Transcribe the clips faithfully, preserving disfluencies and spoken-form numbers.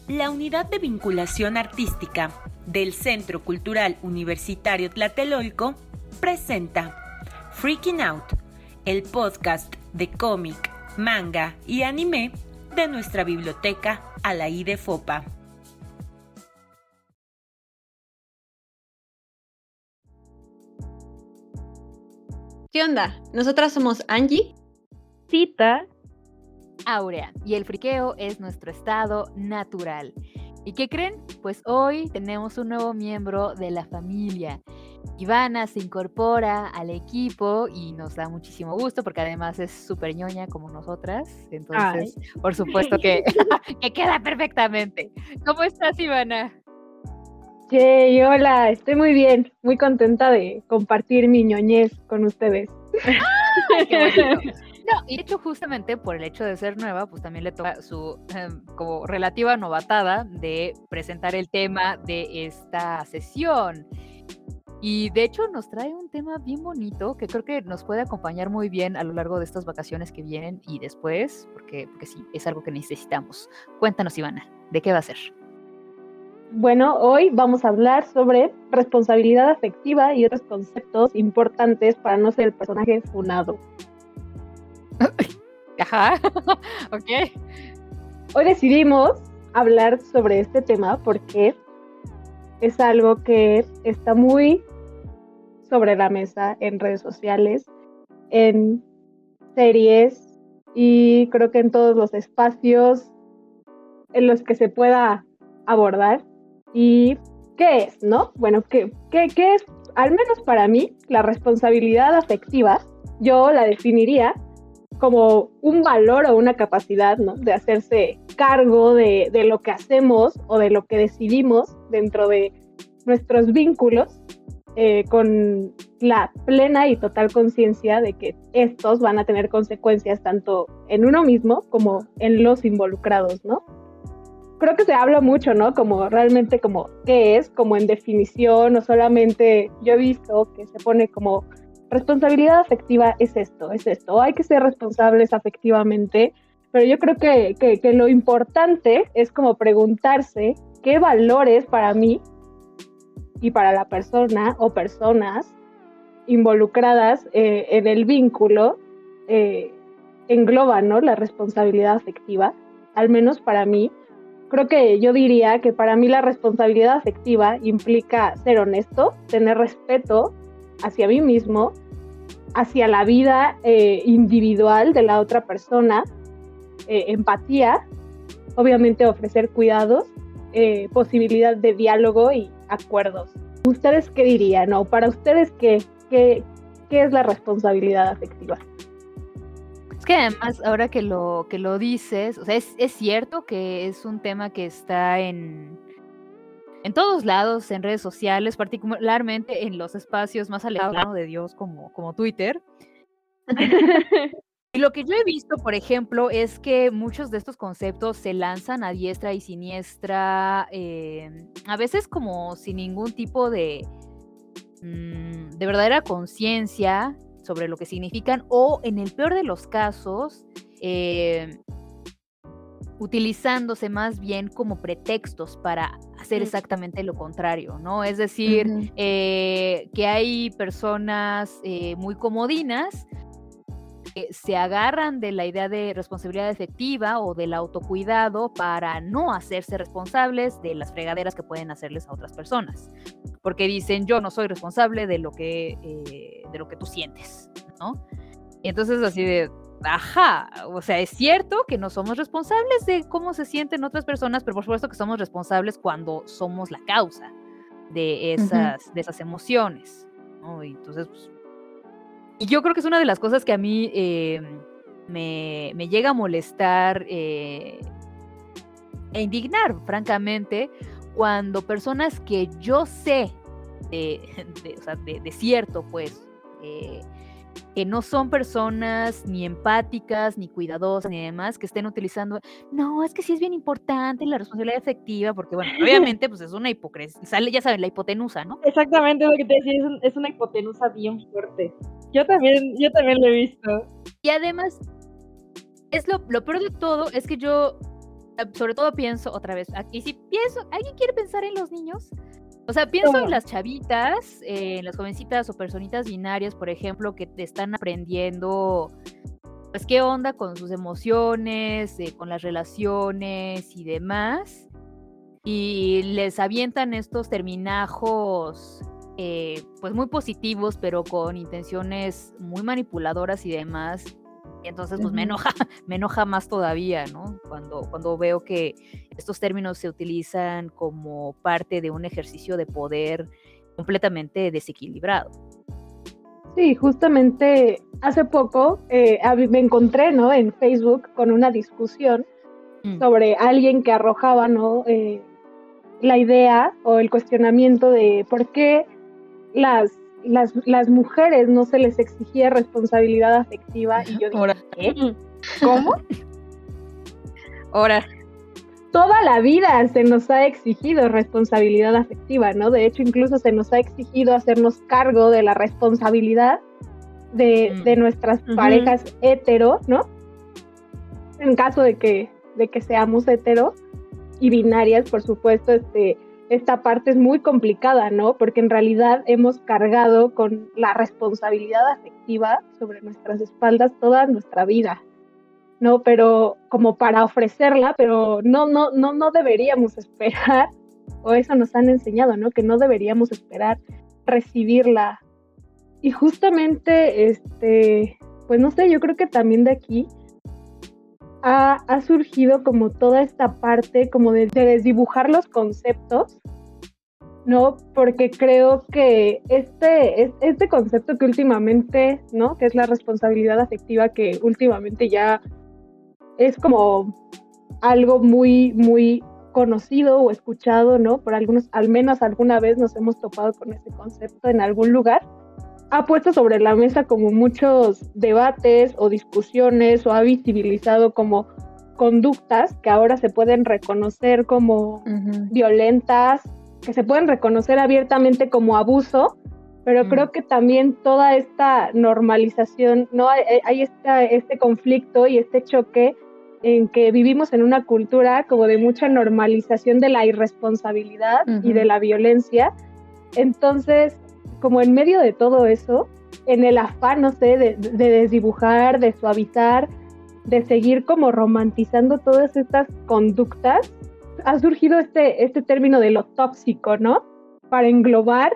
La Unidad de Vinculación Artística del Centro Cultural Universitario Tlatelolco presenta Freaking Out, el podcast de cómic, manga y anime de nuestra biblioteca Alaí de Fopa. ¿Qué onda? Nosotras somos Angie, Cita, Aurea, y el friqueo es nuestro estado natural. ¿Y qué creen? Pues hoy tenemos un nuevo miembro de la familia. Ivana se incorpora al equipo y nos da muchísimo gusto porque además es súper ñoña como nosotras. Entonces, Ay. por supuesto que, que queda perfectamente. ¿Cómo estás, Ivana? Yay, hola, estoy muy bien, muy contenta de compartir mi ñoñez con ustedes. ¡Ay, qué bonito! No, y de hecho justamente por el hecho de ser nueva, pues también le toca su eh, como relativa novatada de presentar el tema de esta sesión. Y de hecho nos trae un tema bien bonito que creo que nos puede acompañar muy bien a lo largo de estas vacaciones que vienen y después, porque, porque sí, es algo que necesitamos. Cuéntanos, Ivana, ¿de qué va a ser? Bueno, hoy vamos a hablar sobre responsabilidad afectiva y otros conceptos importantes para no ser el personaje funado. Ajá, ok. Hoy decidimos hablar sobre este tema porque es algo que está muy sobre la mesa en redes sociales, en series y creo que en todos los espacios en los que se pueda abordar. ¿Y qué es, no? Bueno, ¿qué, qué, qué es? Al menos para mí, la responsabilidad afectiva, yo la definiría como un valor o una capacidad, ¿no? De hacerse cargo de, de lo que hacemos o de lo que decidimos dentro de nuestros vínculos eh, con la plena y total conciencia de que estos van a tener consecuencias tanto en uno mismo como en los involucrados, ¿no? Creo que se habla mucho, ¿no? Como realmente como qué es, como en definición, o solamente yo he visto que se pone como responsabilidad afectiva es esto, es esto, hay que ser responsables afectivamente, pero yo creo que, que, que lo importante es como preguntarse qué valores para mí y para la persona o personas involucradas eh, en el vínculo eh, engloban, ¿no? La responsabilidad afectiva, al menos para mí. Creo que yo diría que para mí la responsabilidad afectiva implica ser honesto, tener respeto hacia mí mismo, hacia la vida eh, individual de la otra persona, eh, empatía, obviamente ofrecer cuidados, eh, posibilidad de diálogo y acuerdos. ¿Ustedes qué dirían? ¿O para ustedes qué, qué, qué es la responsabilidad afectiva? Es que además, ahora que lo, que lo dices, o sea, es, es cierto que es un tema que está en, en todos lados, en redes sociales, particularmente en los espacios más alejados, ¿no? de Dios, como, como Twitter. Y lo que yo he visto, por ejemplo, es que muchos de estos conceptos se lanzan a diestra y siniestra, eh, a veces como sin ningún tipo de, mmm, de verdadera conciencia sobre lo que significan, o en el peor de los casos, eh, utilizándose más bien como pretextos para hacer exactamente lo contrario, ¿no? Es decir, uh-huh. eh, que hay personas eh, muy comodinas que se agarran de la idea de responsabilidad efectiva o del autocuidado para no hacerse responsables de las fregaderas que pueden hacerles a otras personas, porque dicen, yo no soy responsable de lo que, eh, de lo que tú sientes, ¿no? Y entonces así de, ajá, o sea, es cierto que no somos responsables de cómo se sienten otras personas, pero por supuesto que somos responsables cuando somos la causa de esas, uh-huh. de esas emociones, ¿no? Y entonces, pues, y yo creo que es una de las cosas que a mí eh, me, me llega a molestar eh, e indignar, francamente, cuando personas que yo sé, de, de, o sea, de, de cierto, pues, eh, que no son personas ni empáticas, ni cuidadosas, ni demás, que estén utilizando, no, es que sí es bien importante la responsabilidad efectiva, porque bueno, obviamente pues es una hipocresía, sale, ya saben, la hipotenusa, ¿no? Exactamente lo que te decía, es, un, es una hipotenusa bien fuerte. Yo también, yo también lo he visto. Y además, es lo, lo peor de todo, es que yo sobre todo pienso otra vez, y si pienso, ¿alguien quiere pensar en los niños? O sea, pienso en las chavitas, eh, en las jovencitas o personitas binarias, por ejemplo, que te están aprendiendo, pues, qué onda con sus emociones, eh, con las relaciones y demás, y les avientan estos terminajos, eh, pues, muy positivos, pero con intenciones muy manipuladoras y demás. Y entonces, pues, uh-huh. me enoja, me enoja más todavía, ¿no? Cuando, cuando veo que estos términos se utilizan como parte de un ejercicio de poder completamente desequilibrado. Sí, justamente hace poco eh, me encontré, ¿no? En Facebook con una discusión mm. sobre alguien que arrojaba, ¿no? Eh, la idea o el cuestionamiento de por qué las Las, las mujeres no se les exigía responsabilidad afectiva, y yo dije, ¿qué? ¿Cómo? Ahora. Toda la vida se nos ha exigido responsabilidad afectiva, ¿no? De hecho, incluso se nos ha exigido hacernos cargo de la responsabilidad de, mm. de nuestras uh-huh. parejas hetero, ¿no? En caso de que, de que seamos hetero y binarias, por supuesto, este... esta parte es muy complicada, ¿no? Porque en realidad hemos cargado con la responsabilidad afectiva sobre nuestras espaldas toda nuestra vida, ¿no? Pero como para ofrecerla, pero no, no, no, no deberíamos esperar, o eso nos han enseñado, ¿no? Que no deberíamos esperar recibirla. Y justamente, este, pues no sé, yo creo que también de aquí Ha, ha surgido como toda esta parte como de, de desdibujar los conceptos, ¿no? Porque creo que este, este concepto que últimamente, ¿no? Que es la responsabilidad afectiva, que últimamente ya es como algo muy, muy conocido o escuchado, ¿no? Por algunos, al menos alguna vez nos hemos topado con ese concepto en algún lugar. Ha puesto sobre la mesa como muchos debates o discusiones, o ha visibilizado como conductas que ahora se pueden reconocer como uh-huh. violentas, que se pueden reconocer abiertamente como abuso, pero uh-huh. creo que también toda esta normalización, ¿no? Hay, hay esta, este conflicto y este choque en que vivimos en una cultura como de mucha normalización de la irresponsabilidad uh-huh. y de la violencia. Entonces, como en medio de todo eso, en el afán, no sé, de, de desdibujar, de suavizar, de seguir como romantizando todas estas conductas, ha surgido este, este término de lo tóxico, ¿no? Para englobar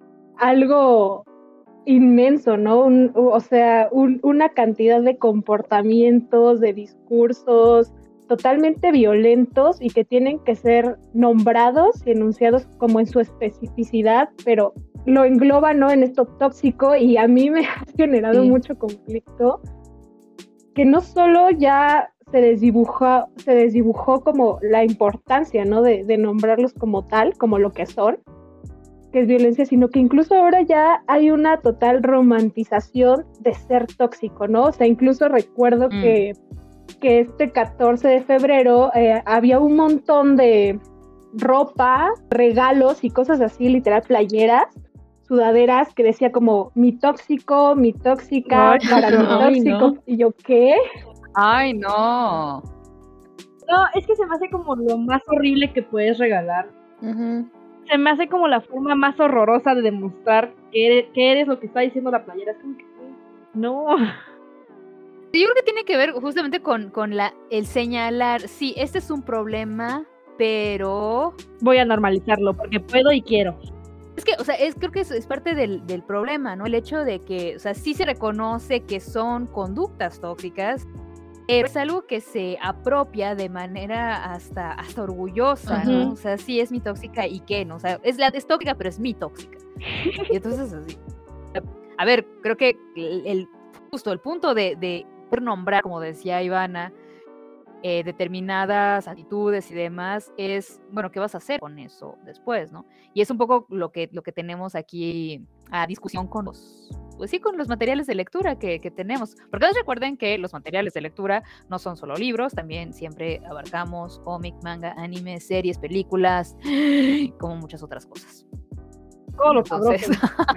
algo inmenso, ¿no? Un, o sea, un, una cantidad de comportamientos, de discursos totalmente violentos y que tienen que ser nombrados y enunciados como en su especificidad, pero lo engloba, ¿no? En esto tóxico, y a mí me ha generado sí. mucho conflicto, que no solo ya se desdibujó, se desdibujó como la importancia, ¿no? De, de nombrarlos como tal, como lo que son, que es violencia, sino que incluso ahora ya hay una total romantización de ser tóxico, ¿no? O sea, incluso recuerdo mm. que, que este catorce de febrero eh, había un montón de ropa, regalos y cosas así, literal, playeras, sudaderas que decía como mi tóxico, mi tóxica, ay, para mi tóxico, no. Y yo, ¿qué? Ay, no. No, es que se me hace como lo más horrible que puedes regalar. Uh-huh. Se me hace como la forma más horrorosa de demostrar que eres, que eres lo que está diciendo la playera. Es como que, no. Sí, yo creo que tiene que ver justamente con, con la, el señalar, sí, este es un problema, pero voy a normalizarlo porque puedo y quiero. Es que, o sea, es, creo que es, es parte del, del problema, ¿no? El hecho de que, o sea, sí se reconoce que son conductas tóxicas, pero es algo que se apropia de manera hasta, hasta orgullosa, uh-huh. ¿no? O sea, sí es mi tóxica y qué, ¿no? O sea, es, la, es tóxica, pero es mi tóxica. Y entonces, así. A ver, creo que el, el justo el punto de, de nombrar, como decía Ivana, Eh, determinadas actitudes y demás, es, bueno, ¿qué vas a hacer con eso después, no? Y es un poco lo que, lo que tenemos aquí a discusión con los, pues sí, con los materiales de lectura que, que tenemos. Porque recuerden que los materiales de lectura no son solo libros, también siempre abarcamos cómic, manga, anime, series, películas, como muchas otras cosas. Todo lo Entonces,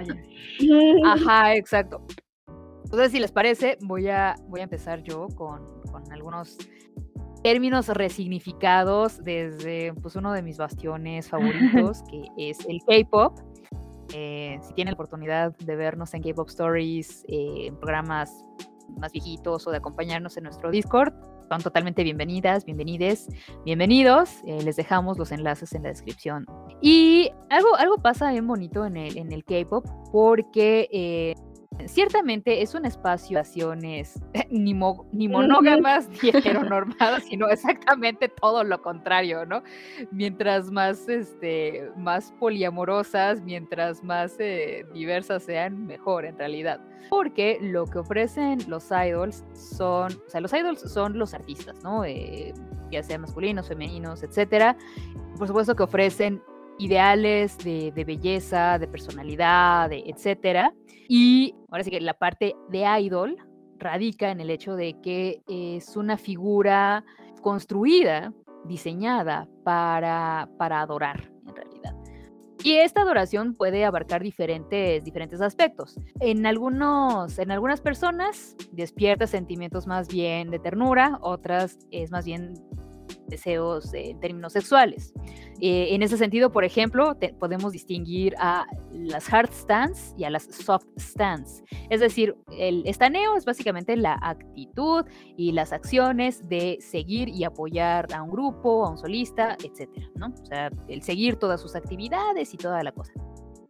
ajá, exacto. Entonces, si les parece, voy a, voy a empezar yo con, con algunos términos resignificados desde pues, uno de mis bastiones favoritos, que es el K-pop. Eh, si tienen la oportunidad de vernos en K-pop Stories, eh, en programas más viejitos o de acompañarnos en nuestro Discord, son totalmente bienvenidas, bienvenides, bienvenidos. Eh, les dejamos los enlaces en la descripción. Y algo, algo pasa bien bonito en el, en el K-pop porque eh, ciertamente es un espacio de relaciones ni, mo, ni monógamas ni heteronormadas, sino exactamente todo lo contrario, ¿no? Mientras más, este, más poliamorosas, mientras más eh, diversas sean, mejor en realidad. Porque lo que ofrecen los idols son, o sea, los idols son los artistas, ¿no? Eh, ya sean masculinos, femeninos, etcétera. Por supuesto que ofrecen ideales de, de belleza, de personalidad, de etcétera. Y ahora sí que la parte de idol radica en el hecho de que es una figura construida, diseñada para, para adorar, en realidad. Y esta adoración puede abarcar diferentes, diferentes aspectos. En, algunos, en algunas personas despierta sentimientos más bien de ternura, otras es más bien deseos eh, en términos sexuales. Eh, en ese sentido, por ejemplo, te, podemos distinguir a las hard stans y a las soft stans. Es decir, el estaneo es básicamente la actitud y las acciones de seguir y apoyar a un grupo, a un solista, etcétera, ¿no? O sea, el seguir todas sus actividades y toda la cosa.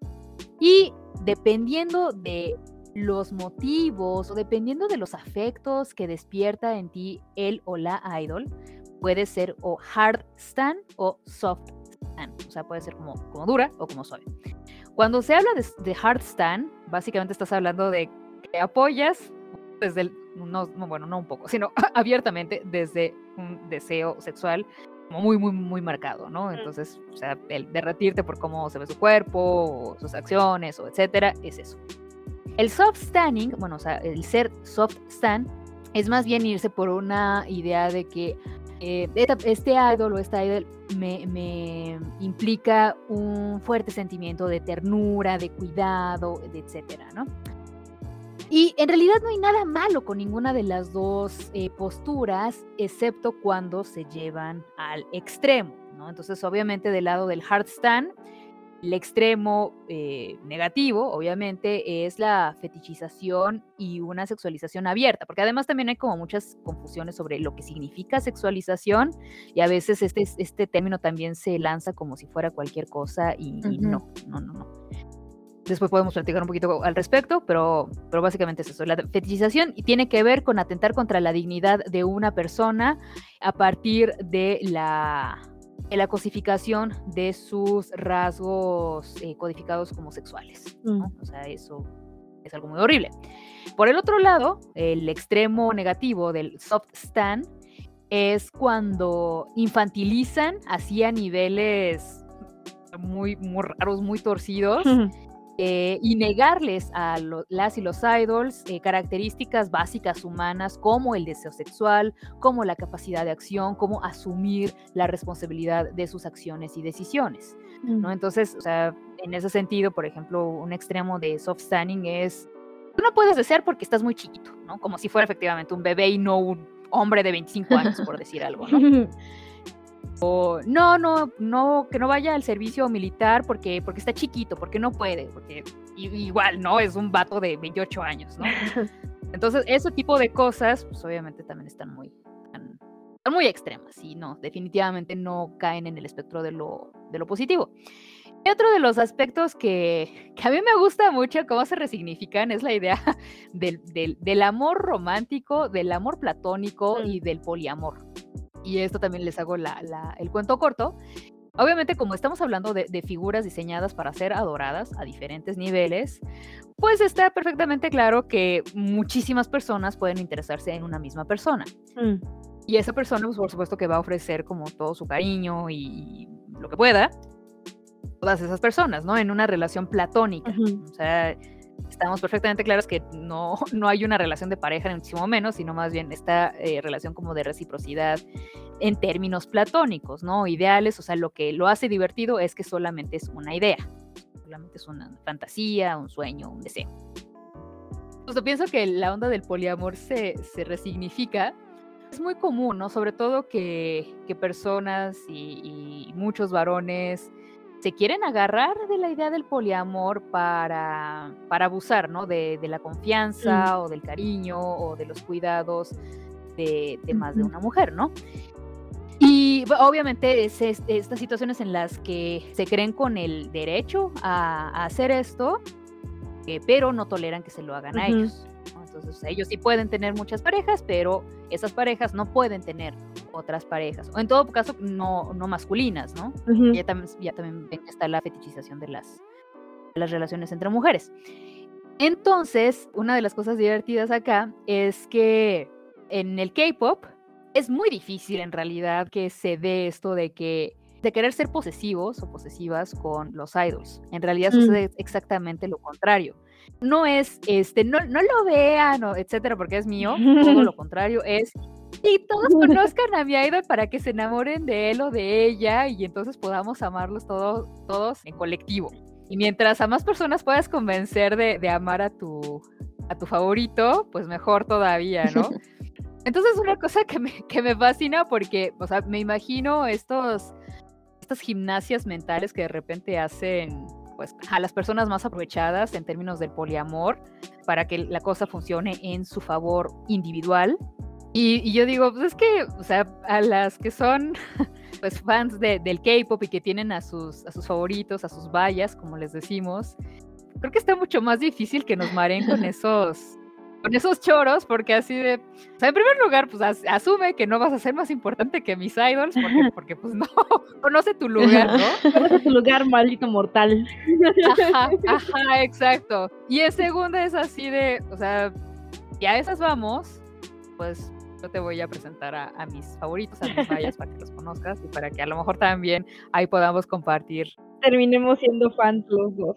Y dependiendo de los motivos o dependiendo de los afectos que despierta en ti el o la idol, puede ser o hard stan o soft stan, o sea, puede ser como, como dura o como suave. Cuando se habla de, de hard stan, básicamente estás hablando de que apoyas desde el, no, no, bueno, no un poco, sino abiertamente desde un deseo sexual como muy, muy, muy marcado, ¿no? Entonces, o sea, el derretirte por cómo se ve su cuerpo, o sus acciones, o etcétera, es eso. El soft standing, bueno, o sea, el ser soft stan, es más bien irse por una idea de que Eh, este idol o esta idol me, me implica un fuerte sentimiento de ternura, de cuidado, de etcétera, ¿no? Y en realidad no hay nada malo con ninguna de las dos eh, posturas, excepto cuando se llevan al extremo, ¿no? Entonces, obviamente, del lado del hard stan, el extremo eh, negativo, obviamente, es la fetichización y una sexualización abierta, porque además también hay como muchas confusiones sobre lo que significa sexualización y a veces este, este término también se lanza como si fuera cualquier cosa y, uh-huh. y no, no, no, no. Después podemos platicar un poquito al respecto, pero, pero básicamente es eso. La fetichización tiene que ver con atentar contra la dignidad de una persona a partir de la... la cosificación de sus rasgos eh, codificados como sexuales, ¿no? Mm. O sea, eso es algo muy horrible. Por el otro lado, el extremo negativo del soft stan es cuando infantilizan así a niveles muy, muy raros, muy torcidos, mm. Eh, y negarles a lo, las y los idols eh, características básicas humanas como el deseo sexual, como la capacidad de acción, como asumir la responsabilidad de sus acciones y decisiones, mm. ¿no? Entonces, o sea, en ese sentido, por ejemplo, un extremo de soft standing es, tú no puedes desear porque estás muy chiquito, ¿no? Como si fuera efectivamente un bebé y no un hombre de veinticinco años, por decir algo, ¿no? O no, no, no, que no vaya al servicio militar porque, porque está chiquito, porque no puede, porque igual, ¿no? Es un vato de veintiocho años, ¿no? Entonces, ese tipo de cosas, pues obviamente también están muy, están, están muy extremas y no, definitivamente no caen en el espectro de lo, de lo positivo. Y otro de los aspectos que, que a mí me gusta mucho cómo se resignifican es la idea del, del, del amor romántico, del amor platónico mm. y del poliamor. Y esto también les hago la, la, el cuento corto. Obviamente, como estamos hablando de, de figuras diseñadas para ser adoradas a diferentes niveles, pues está perfectamente claro que muchísimas personas pueden interesarse en una misma persona. Mm. Y esa persona, pues, por supuesto que va a ofrecer como todo su cariño y lo que pueda todas esas personas, ¿no? En una relación platónica. Uh-huh. O sea, estamos perfectamente claros que no, no hay una relación de pareja, ni muchísimo menos, sino más bien esta eh, relación como de reciprocidad en términos platónicos, ¿no? Ideales, o sea, lo que lo hace divertido es que solamente es una idea, solamente es una fantasía, un sueño, un deseo. Entonces pienso que la onda del poliamor se, se resignifica es muy común, ¿no? Sobre todo que, que personas y, y muchos varones se quieren agarrar de la idea del poliamor para, para abusar, ¿no? De, de la confianza mm. o del cariño o de los cuidados de, de más uh-huh. de una mujer, ¿no? Y obviamente es, es, estas situaciones en las que se creen con el derecho a, a hacer esto, eh, pero no toleran que se lo hagan uh-huh. a ellos, ¿no? Entonces ellos sí pueden tener muchas parejas, pero esas parejas no pueden tener otras parejas, o en todo caso no, no masculinas, ¿no? Uh-huh. Ya, tam- ya también ven que está la fetichización de las, de las relaciones entre mujeres. Entonces, una de las cosas divertidas acá es que en el K-pop es muy difícil en realidad que se dé esto de que de querer ser posesivos o posesivas con los idols. En realidad mm. sucede exactamente lo contrario. No es, este, no, no lo vean, o etcétera, porque es mío, todo lo contrario, es y todos conozcan a mi idol para que se enamoren de él o de ella y entonces podamos amarlos todos, todos en colectivo. Y mientras a más personas puedas convencer de, de amar a tu, a tu favorito, pues mejor todavía, ¿no? Entonces es una cosa que me, que me fascina porque, o sea, me imagino estos, estas gimnasias mentales que de repente hacen, pues, a las personas más aprovechadas en términos del poliamor para que la cosa funcione en su favor individual. Y, y yo digo, pues es que, o sea, a las que son, pues, fans de, del K-pop y que tienen a sus, a sus favoritos, a sus bayas, como les decimos, creo que está mucho más difícil que nos mareen con esos... con esos choros, porque así de, o sea, en primer lugar, pues as, asume que no vas a ser más importante que mis idols, porque, porque pues no, conoce tu lugar, ¿no? Conoce tu lugar, maldito mortal. Ajá, ajá, exacto. Y en segunda es así de, o sea, y a esas vamos, pues yo te voy a presentar a, a mis favoritos, a mis vallas, para que los conozcas y para que a lo mejor también ahí podamos compartir. Terminemos siendo fans los dos.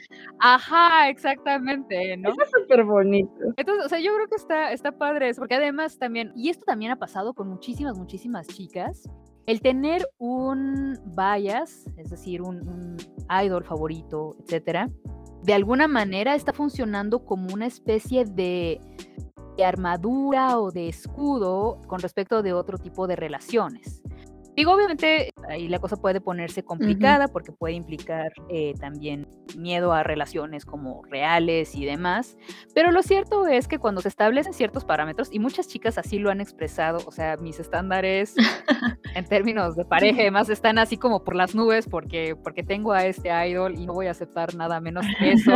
Ajá, exactamente, ¿no? Eso es súper bonito. Entonces, o sea, yo creo que está, está padre eso, porque además también, y esto también ha pasado con muchísimas, muchísimas chicas, el tener un bias, es decir, un, un idol favorito, etcétera, de alguna manera está funcionando como una especie de, de armadura o de escudo con respecto de otro tipo de relaciones. Digo, obviamente, ahí la cosa puede ponerse complicada uh-huh. porque puede implicar eh, también miedo a relaciones como reales y demás, pero lo cierto es que cuando se establecen ciertos parámetros, y muchas chicas así lo han expresado, o sea, mis estándares en términos de pareja y demás están así como por las nubes porque, porque tengo a este idol y no voy a aceptar nada menos que eso.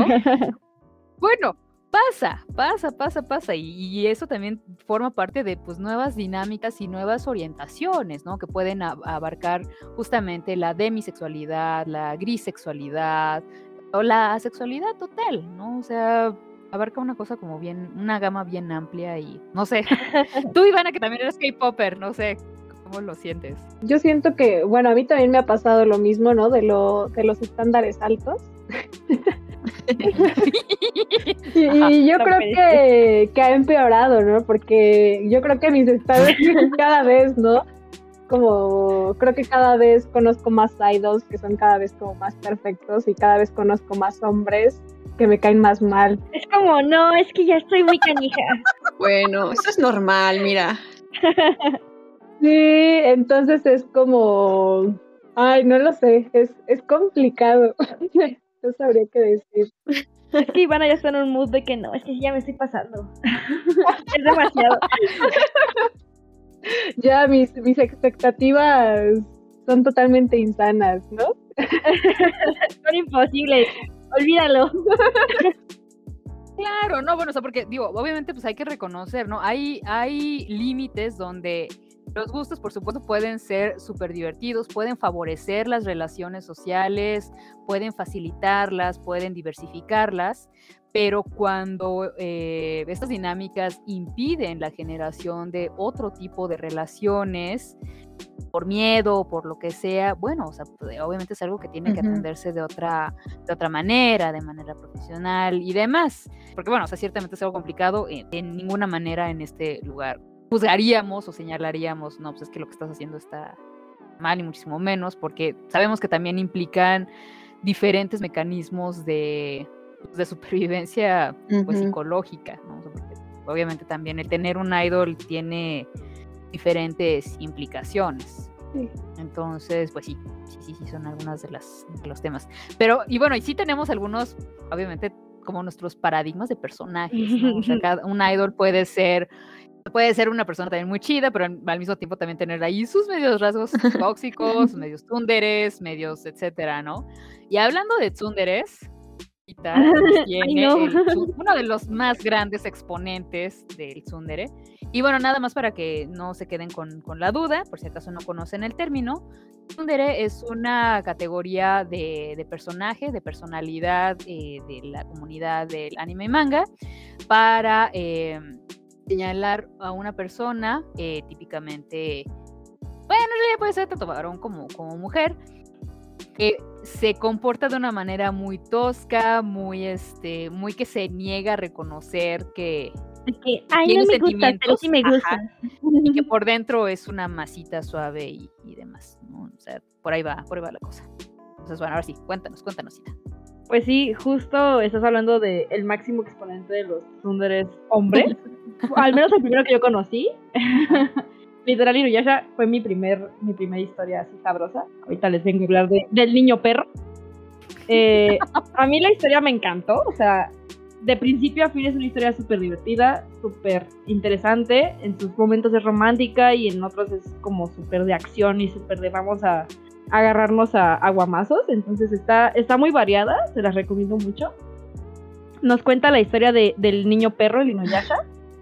Bueno, pasa, pasa, pasa, pasa, y, y eso también forma parte de pues nuevas dinámicas y nuevas orientaciones, ¿no? Que pueden a, abarcar justamente la demisexualidad, la grisexualidad o la asexualidad total, ¿no? O sea, abarca una cosa como bien, una gama bien amplia y no sé. Tú, Ivana, que también eres K-popper, no sé, ¿cómo lo sientes? Yo siento que, bueno, a mí también me ha pasado lo mismo, ¿no? De lo, de los estándares altos. y, Ajá, y yo creo que, que ha empeorado, ¿no? Porque yo creo que mis estándares cada vez, ¿no? Como creo que cada vez conozco más idols que son cada vez como más perfectos y cada vez conozco más hombres que me caen más mal. Es como, no, es que ya estoy muy canija. Bueno, eso es normal, mira. Sí, entonces es como, ay, no lo sé, es, es complicado. No sabría qué decir. Es que Ivana ya está en un mood de que no, es que ya me estoy pasando. Es demasiado. Ya mis, mis expectativas son totalmente insanas, ¿no? Son imposibles. Olvídalo. Claro, no, bueno, o sea, porque digo, obviamente pues hay que reconocer, ¿no? Hay, hay límites donde los gustos, por supuesto, pueden ser súper divertidos, pueden favorecer las relaciones sociales, pueden facilitarlas, pueden diversificarlas, pero cuando eh, estas dinámicas impiden la generación de otro tipo de relaciones, por miedo o por lo que sea, bueno, o sea, pues, obviamente es algo que tiene que atenderse de otra, de otra manera, de manera profesional y demás, porque bueno, o sea, ciertamente es algo complicado, en, en ninguna manera en este lugar juzgaríamos o señalaríamos, no, pues es que lo que estás haciendo está mal y muchísimo menos, porque sabemos que también implican diferentes mecanismos de, de supervivencia pues, uh-huh. psicológica, ¿no? O sea, porque obviamente también el tener un idol tiene diferentes implicaciones. Sí. Entonces, pues sí, sí, sí, sí, son algunas de las de los temas. Pero, y bueno, y sí tenemos algunos, obviamente, como nuestros paradigmas de personajes, ¿no? O sea, cada, un idol puede ser, puede ser una persona también muy chida, pero al, al mismo tiempo también tener ahí sus medios rasgos tóxicos, medios tsunderes, medios, etcétera, ¿no? Y hablando de tsunderes, tiene no. el, uno de los más grandes exponentes del tsundere. Y bueno, nada más para que no se queden con, con la duda, por si acaso no conocen el término, tsundere es una categoría de, de personaje, de personalidad eh, de la comunidad del anime y manga, para eh, señalar a una persona, eh, típicamente, bueno, en realidad puede ser tanto varón como, como mujer, que se comporta de una manera muy tosca, muy este, muy que se niega a reconocer que, que ay, no me gusta, pero sí me gusta. Ajá, y que por dentro es una masita suave y, y demás, ¿no? O sea, por ahí va, por ahí va la cosa. Entonces, bueno, ahora sí, cuéntanos, cuéntanos, Cita. Pues sí, justo estás hablando de el máximo exponente de los tsunderes hombres. Al menos el primero que yo conocí. Literal, Inuyasha fue mi primer mi primera historia así sabrosa. Ahorita les vengo a hablar de, del niño perro. Eh, a mí la historia me encantó, o sea, de principio a fin es una historia súper divertida, súper interesante. En sus momentos es romántica y en otros es como súper de acción y súper de vamos a agarrarnos a aguamazos. Entonces está, está muy variada, se las recomiendo mucho. Nos cuenta la historia de, del niño perro, el Inuyasha.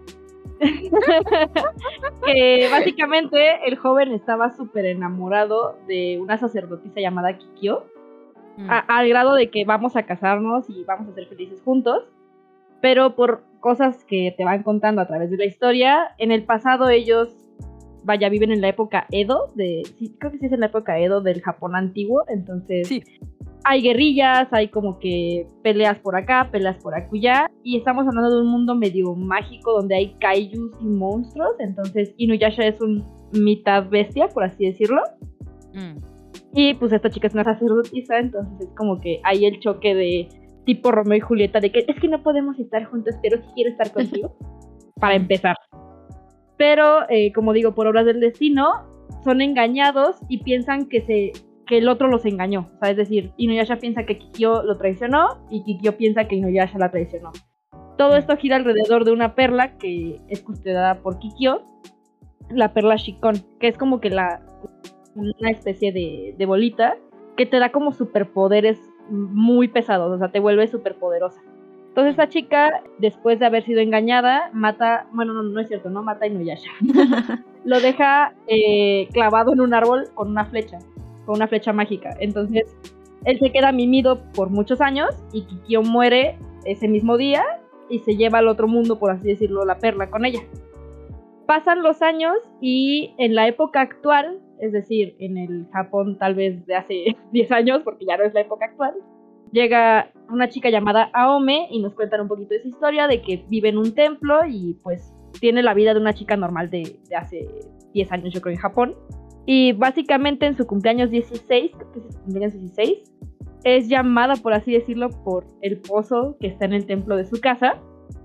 Que básicamente el joven estaba súper enamorado de una sacerdotisa llamada Kikyo, mm. a, al grado de que vamos a casarnos y vamos a ser felices juntos, pero por cosas que te van contando a través de la historia, en el pasado ellos, vaya, viven en la época Edo, de, sí, creo que sí es en la época Edo del Japón antiguo, entonces sí. Hay guerrillas, hay como que peleas por acá, peleas por acullá, y estamos hablando de un mundo medio mágico donde hay kaijus y monstruos, entonces Inuyasha es un mitad bestia, por así decirlo. Mm. Y pues esta chica es una sacerdotisa, entonces es como que hay el choque de tipo Romeo y Julieta, de que es que no podemos estar juntos, pero sí quiero estar contigo, para empezar. Pero, eh, como digo, por obras del destino, son engañados y piensan que se... que el otro los engañó, o sea, es decir, Inuyasha piensa que Kikyo lo traicionó y Kikyo piensa que Inuyasha la traicionó. Todo esto gira alrededor de una perla que es custodiada por Kikyo, la perla Shikon, que es como que la una especie de, de bolita que te da como superpoderes muy pesados, o sea, te vuelve superpoderosa. Entonces esta chica, después de haber sido engañada, mata, bueno, no, no es cierto, no mata a Inuyasha. Lo deja eh, clavado en un árbol con una flecha. Con una flecha mágica. Entonces él se queda mimido por muchos años y Kikyo muere ese mismo día y se lleva al otro mundo, por así decirlo, la perla con ella. Pasan los años y en la época actual, es decir, en el Japón tal vez de hace diez años, porque ya no es la época actual, llega una chica llamada Aome y nos cuentan un poquito de su historia, de que vive en un templo y pues tiene la vida de una chica normal de, de hace diez años, yo creo, en Japón. Y básicamente en su cumpleaños dieciséis, creo que es su cumpleaños dieciséis, es llamada, por así decirlo, por el pozo que está en el templo de su casa,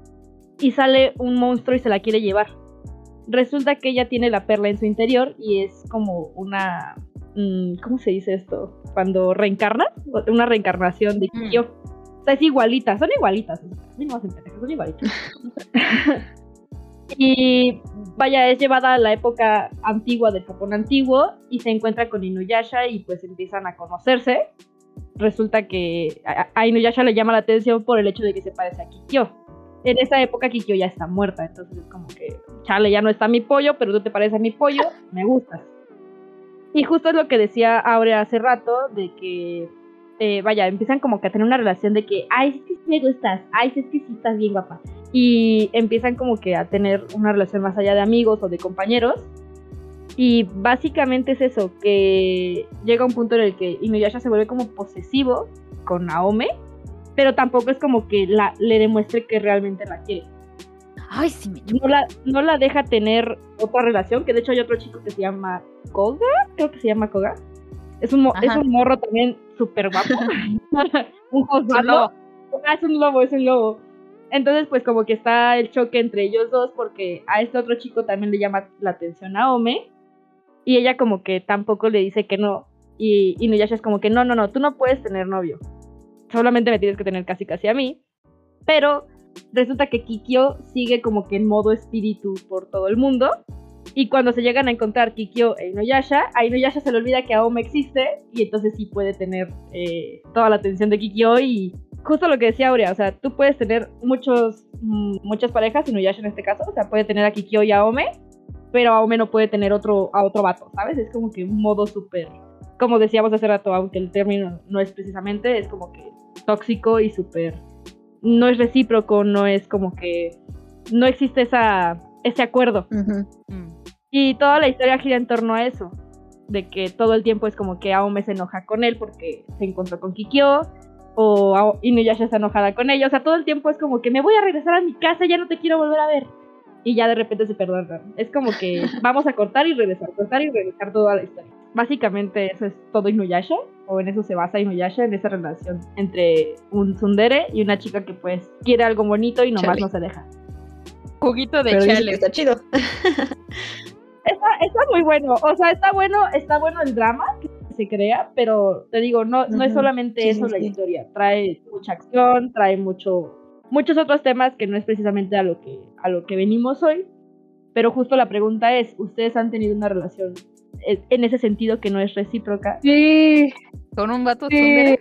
y sale un monstruo y se la quiere llevar. Resulta que ella tiene la perla en su interior y es como una... ¿Cómo se dice esto? Cuando reencarna, una reencarnación de Kikyo. Mm. O sea, es igualita, son igualitas. O sea, no hacen pendejas, son igualitas. Y vaya, es llevada a la época antigua del Japón antiguo y se encuentra con Inuyasha y pues empiezan a conocerse. Resulta que a, a Inuyasha le llama la atención por el hecho de que se parece a Kikyo. En esa época Kikyo ya está muerta, entonces es como que, chale, ya no está mi pollo, pero tú te pareces a mi pollo, me gustas. Y justo es lo que decía Aurea hace rato, de que, eh, vaya, empiezan como que a tener una relación de que, ay, es que sí me gustas, ay, es que sí estás bien guapa. Y empiezan como que a tener una relación más allá de amigos o de compañeros. Y básicamente es eso, que llega un punto en el que Inuyasha se vuelve como posesivo con Aome, pero tampoco es como que la, le demuestre que realmente la quiere. Ay, sí me no la, no la deja tener otra relación, que de hecho hay otro chico que se llama Koga, creo que se llama Koga. Es un, es un morro también súper guapo. Un josbando. Ah, es un lobo, es un lobo. Entonces, pues como que está el choque entre ellos dos porque a este otro chico también le llama la atención a Ome y ella como que tampoco le dice que no. Y Inuyasha es como que no, no, no, tú no puedes tener novio. Solamente me tienes que tener casi casi a mí. Pero resulta que Kikyo sigue como que en modo espíritu por todo el mundo. Y cuando se llegan a encontrar Kikyo e Inuyasha, a Inuyasha se le olvida que Aome existe y entonces sí puede tener eh, toda la atención de Kikyo y justo lo que decía Aurea, o sea, tú puedes tener muchos m- muchas parejas, Inuyasha en este caso, o sea, puede tener a Kikyo y a Aome, pero Aome no puede tener otro a otro vato, ¿sabes? Es como que un modo súper, como decíamos hace rato, aunque el término no es precisamente, es como que tóxico y súper, no es recíproco, no es como que, no existe esa ese acuerdo. Uh-huh. Mm. Y toda la historia gira en torno a eso, de que todo el tiempo es como que Aome se enoja con él porque se encontró con Kikyo, o Ao- Inuyasha está enojada con ella, o sea, todo el tiempo es como que me voy a regresar a mi casa, ya no te quiero volver a ver, y ya de repente se perdonan. Es como que vamos a cortar y regresar, cortar y regresar toda la historia. Básicamente eso es todo Inuyasha, o en eso se basa Inuyasha, en esa relación entre un tsundere y una chica que pues quiere algo bonito y nomás Chale. no se deja. Juguito de Pero dice chale. que está chido. Está, está muy bueno, o sea, está bueno, está bueno el drama que se crea, pero te digo, no, no es Ujú. solamente Sí, eso sí, la sí. historia, trae mucha acción, trae mucho, muchos otros temas que no es precisamente a lo que, a lo que venimos hoy, pero justo la pregunta es, ¿ustedes han tenido una relación en en ese sentido que no es recíproca? Sí, Con un vato sí. tsundere.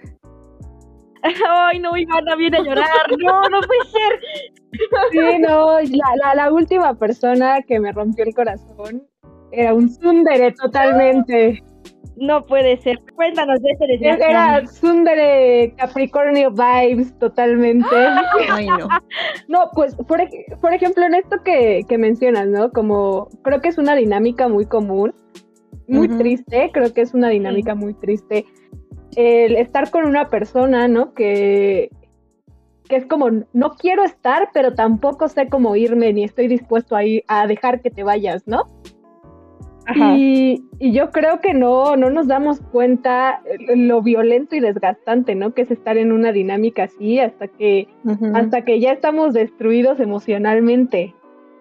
Ay, no, Ivana viene a llorar, no, no puede ser. Sí, no, la, la, la última persona que me rompió el corazón era un tsundere totalmente. No puede ser, cuéntanos de ese desgraciado. Era tsundere Capricornio vibes totalmente. Ay, no. No, pues, por, ej- por ejemplo, en esto que, que mencionas, ¿no? Como, creo que es una dinámica muy común, muy Ujú. triste, creo que es una dinámica muy triste, el estar con una persona, ¿no? Que, que es como, no quiero estar, pero tampoco sé cómo irme, ni estoy dispuesto a ir, a dejar que te vayas, ¿no? Ajá. Y, y yo creo que no, no nos damos cuenta lo violento y desgastante, ¿no? Que es estar en una dinámica así hasta que, Ujú. hasta que ya estamos destruidos emocionalmente.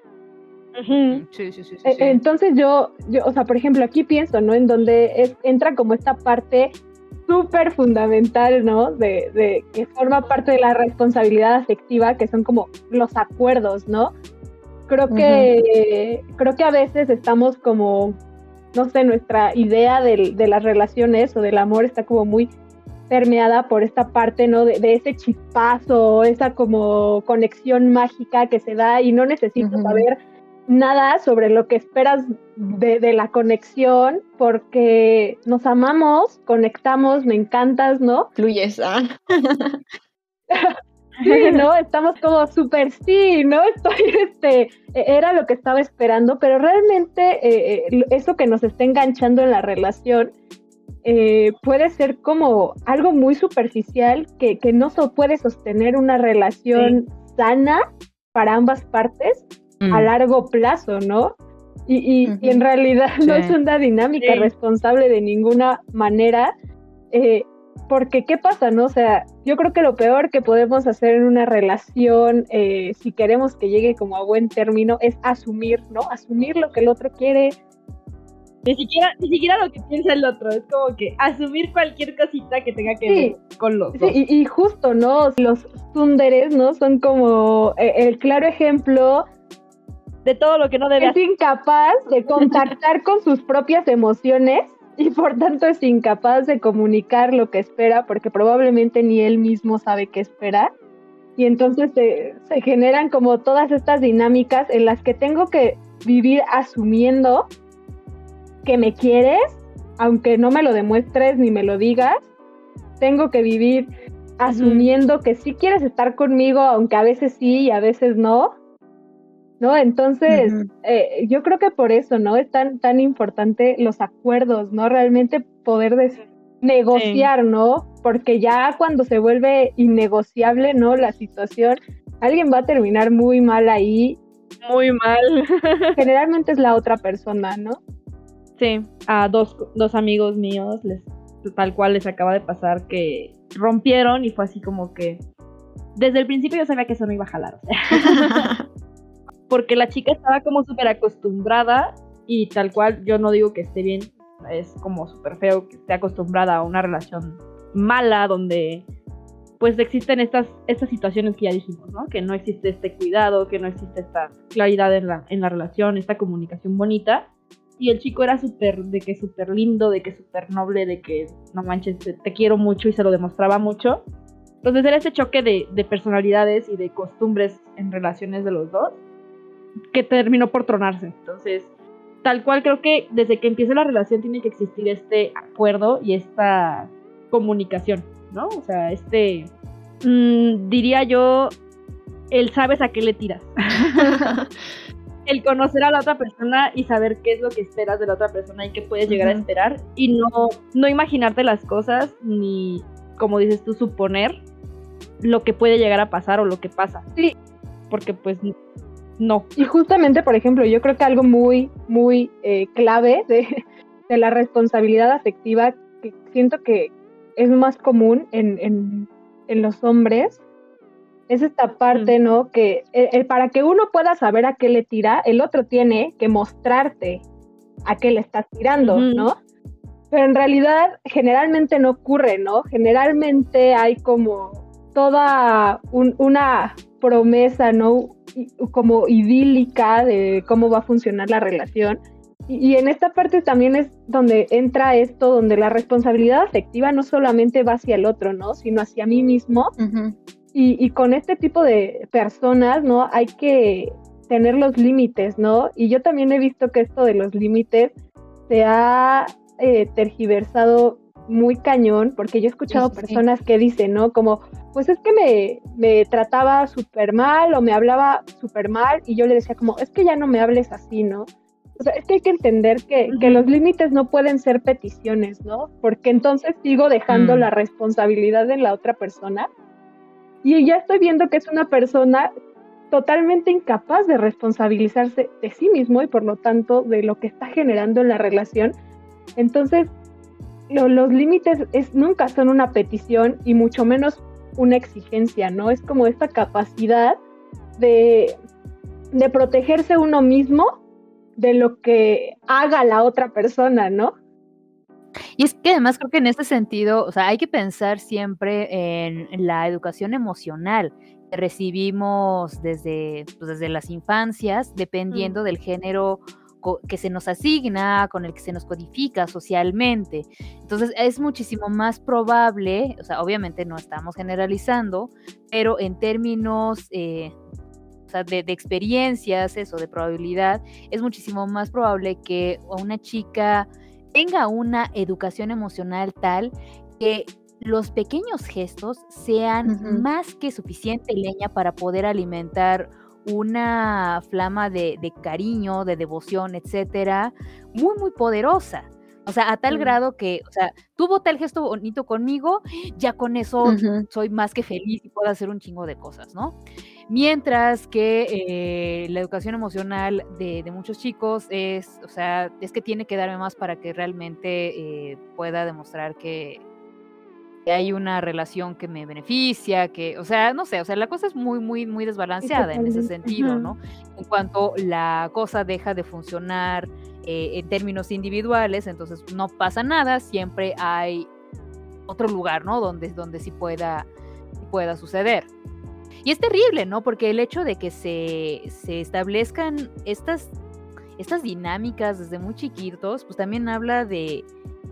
Ujú. Sí, sí, sí, sí, E- sí. Entonces yo, yo, o sea, por ejemplo, aquí pienso, ¿no? En donde es, entra como esta parte súper fundamental, ¿no? De, de que forma parte de la responsabilidad afectiva, que son como los acuerdos, ¿no? Creo que, creo que a veces estamos como, no sé, nuestra idea del- de las relaciones o del amor está como muy permeada por esta parte, ¿no? De, de ese chispazo, esa como conexión mágica que se da y no necesito Ujú. saber nada sobre lo que esperas de, de la conexión porque nos amamos, conectamos, me encantas, ¿no? Fluyes, ah. Sí, ¿no? Estamos como súper sí, ¿no? Estoy, este, era lo que estaba esperando, pero realmente eh, eh, eso que nos está enganchando en la relación eh, puede ser como algo muy superficial que, que no so- puede sostener una relación sana para ambas partes a Mm. largo plazo, ¿no? Y, y, y en Ujú. realidad no Sí. es una dinámica Sí. responsable de ninguna manera, eh, porque ¿qué pasa, no? O sea, yo creo que lo peor que podemos hacer en una relación, eh, si queremos que llegue como a buen término, es asumir, ¿no? Asumir lo que el otro quiere. Ni siquiera, ni siquiera lo que piensa el otro, es como que asumir cualquier cosita que tenga que Sí. ver con los Sí, dos. y, y justo, ¿no? Los tsunderes, ¿no? Son como eh, el claro ejemplo. De todo lo que no debe Es hacer. incapaz de contactar con sus propias emociones y por tanto es incapaz de comunicar lo que espera porque probablemente ni él mismo sabe qué espera. Y entonces se, se generan como todas estas dinámicas en las que tengo que vivir asumiendo que me quieres, aunque no me lo demuestres ni me lo digas. Tengo que vivir asumiendo que sí quieres estar conmigo, aunque a veces sí y a veces no. ¿No? Entonces, Ujú. eh, yo creo que por eso, ¿no? Es tan, tan importante los acuerdos, ¿no? Realmente poder des- negociar, ¿no? Porque ya cuando se vuelve innegociable, ¿no? La situación, alguien va a terminar muy mal ahí. Muy mal. Generalmente es la otra persona, ¿no? Sí, a dos, dos amigos míos, les, tal cual les acaba de pasar que rompieron y fue así como que desde el principio yo sabía que eso no iba a jalar, o sea, porque la chica estaba como súper acostumbrada y tal cual, yo no digo que esté bien, es como súper feo que esté acostumbrada a una relación mala donde pues existen estas, estas situaciones que ya dijimos, ¿no? Que no existe este cuidado, que no existe esta claridad en la, en la relación, esta comunicación bonita. Y el chico era súper, de que súper lindo, de que súper noble, de que no manches, te, te quiero mucho y se lo demostraba mucho. Entonces era ese choque de, de personalidades y de costumbres en relaciones de los dos que terminó por tronarse. Entonces, tal cual creo que desde que empieza la relación tiene que existir este acuerdo y esta comunicación, ¿no? O sea, este, mmm, diría yo, el sabes a qué le tiras. El conocer a la otra persona y saber qué es lo que esperas de la otra persona y qué puedes llegar uh-huh. a esperar y no, no imaginarte las cosas ni, como dices tú, suponer lo que puede llegar a pasar o lo que pasa. Sí. Porque pues no. Y justamente, por ejemplo, yo creo que algo muy, muy eh, clave de, de la responsabilidad afectiva que siento que es más común en, en, en los hombres, es esta parte, mm. ¿no? Que el, el, para que uno pueda saber a qué le tira, el otro tiene que mostrarte a qué le estás tirando, mm. ¿no? Pero en realidad generalmente no ocurre, ¿no? Generalmente hay como toda un, una promesa, ¿no? Como idílica de cómo va a funcionar la relación. Y en esta parte también es donde entra esto, donde la responsabilidad afectiva no solamente va hacia el otro, ¿no? Sino hacia mí mismo. Uh-huh. Y, y con este tipo de personas, ¿no? Hay que tener los límites, ¿no? Y yo también he visto que esto de los límites se ha eh, tergiversado muy cañón, porque yo he escuchado sí, personas sí. que dicen, ¿no? Como, pues es que me, me trataba súper mal o me hablaba súper mal y yo le decía como, es que ya no me hables así, ¿no? O sea, es que hay que entender que, uh-huh. que los límites no pueden ser peticiones, ¿no? Porque entonces sigo dejando mm. la responsabilidad en la otra persona y ya estoy viendo que es una persona totalmente incapaz de responsabilizarse de sí mismo y por lo tanto de lo que está generando en la relación. Entonces, lo, los límites es, nunca son una petición y mucho menos una exigencia, ¿no? Es como esta capacidad de, de protegerse uno mismo de lo que haga la otra persona, ¿no? Y es que además creo que en este sentido, o sea, hay que pensar siempre en la educación emocional que recibimos desde, pues, desde las infancias, dependiendo mm. del género co- que se nos asigna, con el que se nos codifica socialmente. Entonces es muchísimo más probable, o sea, obviamente no estamos generalizando, pero en términos eh, o sea, de, de experiencias, eso, de probabilidad, es muchísimo más probable que una chica tenga una educación emocional tal que los pequeños gestos sean uh-huh. más que suficiente leña para poder alimentar una flama de, de cariño, de devoción, etcétera, muy, muy poderosa. O sea, a tal uh-huh. grado que, o sea, tuvo tal gesto bonito conmigo, ya con eso uh-huh. soy más que feliz y puedo hacer un chingo de cosas, ¿no? Mientras que eh, la educación emocional de, de muchos chicos es, o sea, es que tiene que darme más para que realmente eh, pueda demostrar que, que hay una relación que me beneficia, que, o sea, no sé, o sea, la cosa es muy, muy, muy desbalanceada en ese sentido, ¿no? En cuanto la cosa deja de funcionar eh, en términos individuales, entonces no pasa nada, siempre hay otro lugar, ¿no? Donde, donde sí pueda, pueda suceder. Y es terrible, ¿no? Porque el hecho de que se, se establezcan estas, estas dinámicas desde muy chiquitos, pues también habla de,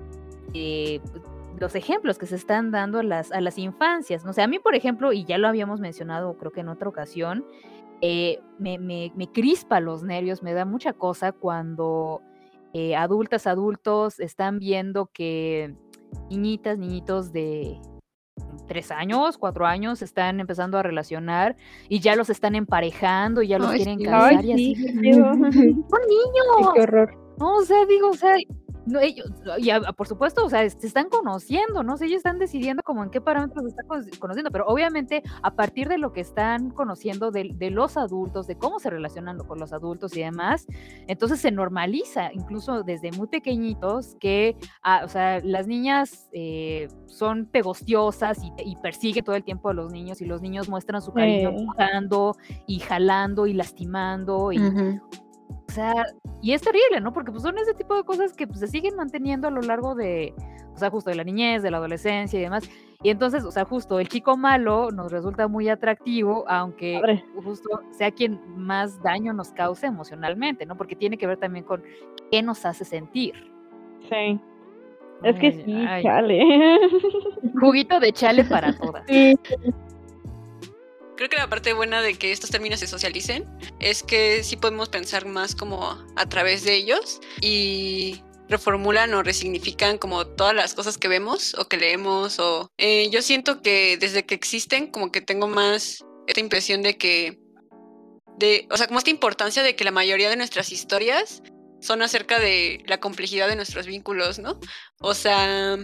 de los ejemplos que se están dando a las, a las infancias, ¿no? O sea, a mí, por ejemplo, y ya lo habíamos mencionado creo que en otra ocasión, eh, me, me, me crispa los nervios, me da mucha cosa cuando eh, adultas, adultos están viendo que niñitas, niñitos de tres años, cuatro años, están empezando a relacionar y ya los están emparejando y ya los ay, quieren sí. casar. Ay, y así. Sí, ¡un niño! Ay, qué horror. No, o sea, digo, o sea, No, ellos, y a, por supuesto, o sea, se están conociendo, ¿no? O sea, ellos están decidiendo como en qué parámetros se están conociendo, pero obviamente a partir de lo que están conociendo de, de los adultos, de cómo se relacionan con los adultos y demás, entonces se normaliza, incluso desde muy pequeñitos, que, ah, o sea, las niñas eh, son pegostiosas y, y persiguen todo el tiempo a los niños, y los niños muestran su cariño empujando eh. y jalando y lastimando y... Uh-huh. O sea, y es terrible, ¿no? Porque pues son ese tipo de cosas que pues, se siguen manteniendo a lo largo de, o sea, justo de la niñez, de la adolescencia y demás. Y entonces, o sea, justo el chico malo nos resulta muy atractivo, aunque Padre. justo sea quien más daño nos cause emocionalmente, ¿no? Porque tiene que ver también con qué nos hace sentir. Sí. Es ay, que sí, ay. chale. Juguito de chale para todas. Sí. Creo que la parte buena de que estos términos se socialicen es que sí podemos pensar más como a través de ellos y reformulan o resignifican como todas las cosas que vemos o que leemos. O eh, yo siento que desde que existen como que tengo más esta impresión de que, de, o sea, como esta importancia de que la mayoría de nuestras historias son acerca de la complejidad de nuestros vínculos, ¿no? O sea...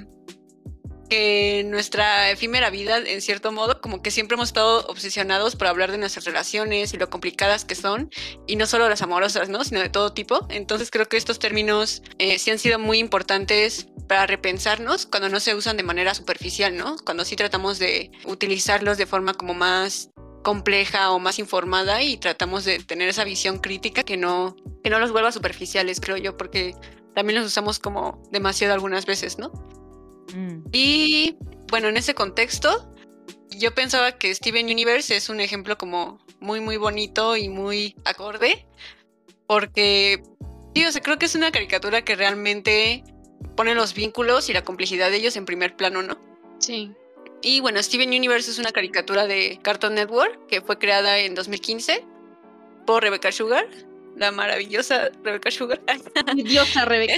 que nuestra efímera vida, en cierto modo, como que siempre hemos estado obsesionados por hablar de nuestras relaciones y lo complicadas que son, y no solo las amorosas, ¿no? Sino de todo tipo. Entonces creo que estos términos eh, sí han sido muy importantes para repensarnos cuando no se usan de manera superficial, ¿no? Cuando sí tratamos de utilizarlos de forma como más compleja o más informada y tratamos de tener esa visión crítica que no, que no los vuelva superficiales, creo yo, porque también los usamos como demasiado algunas veces, ¿no? Mm. Y bueno, en ese contexto yo pensaba que Steven Universe es un ejemplo como muy muy bonito y muy acorde, porque sí, o sea, creo que es una caricatura que realmente pone los vínculos y la complejidad de ellos en primer plano, ¿no? Sí. Y bueno, Steven Universe es una caricatura de Cartoon Network que fue creada en dos mil quince por Rebecca Sugar, la maravillosa Rebecca Sugar. Diosa Rebecca.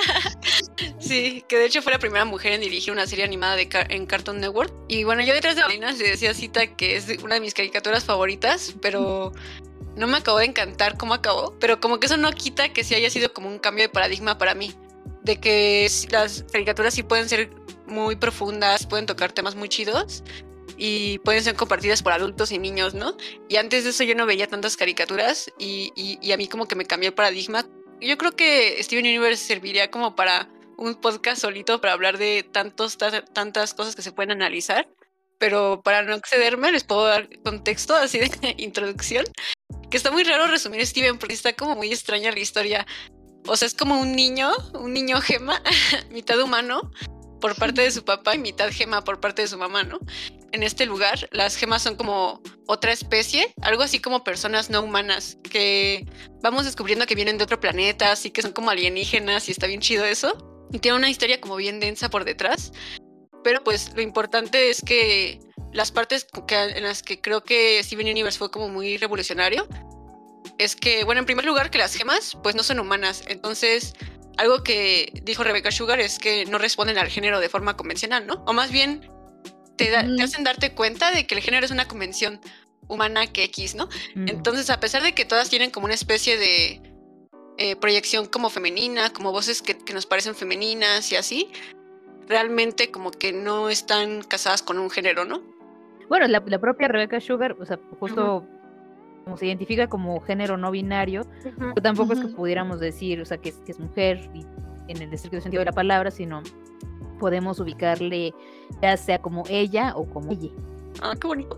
Sí, que de hecho fue la primera mujer en dirigir una serie animada de car- en Cartoon Network. Y bueno, yo detrás de bambalinas le decía a Cita que es una de mis caricaturas favoritas, pero no me acabó de encantar cómo acabó. Pero como que eso no quita que sí haya sido como un cambio de paradigma para mí. De que las caricaturas sí pueden ser muy profundas, pueden tocar temas muy chidos y pueden ser compartidas por adultos y niños, ¿no? Y antes de eso yo no veía tantas caricaturas y, y, y a mí como que me cambió el paradigma. Yo creo que Steven Universe serviría como para un podcast solito para hablar de tantos, t- tantas cosas que se pueden analizar, pero para no excederme les puedo dar contexto así de introducción, que está muy raro resumir Steven porque está como muy extraña la historia. O sea, es como un niño, un niño gema, mitad humano por parte de su papá y mitad gema por parte de su mamá, ¿no? En este lugar, las gemas son como otra especie, algo así como personas no humanas, que vamos descubriendo que vienen de otro planeta, así que son como alienígenas y está bien chido eso. Y tiene una historia como bien densa por detrás. Pero pues lo importante es que las partes que, en las que creo que Steven Universe fue como muy revolucionario es que, bueno, en primer lugar que las gemas pues no son humanas. Entonces, algo que dijo Rebecca Sugar es que no responden al género de forma convencional, ¿no? O más bien te, da, mm. te hacen darte cuenta de que el género es una convención humana que X, ¿no? Mm. Entonces, a pesar de que todas tienen como una especie de eh, proyección como femenina, como voces que, que nos parecen femeninas y así, realmente como que no están casadas con un género, ¿no? Bueno, la, la propia Rebecca Sugar, o sea, justo uh-huh. como se identifica como género no binario, uh-huh. pero tampoco uh-huh. es que pudiéramos decir, o sea, que es, que es mujer y, en el estricto sentido de la palabra, sino podemos ubicarle ya sea como ella o como ella. Ah, qué bonito.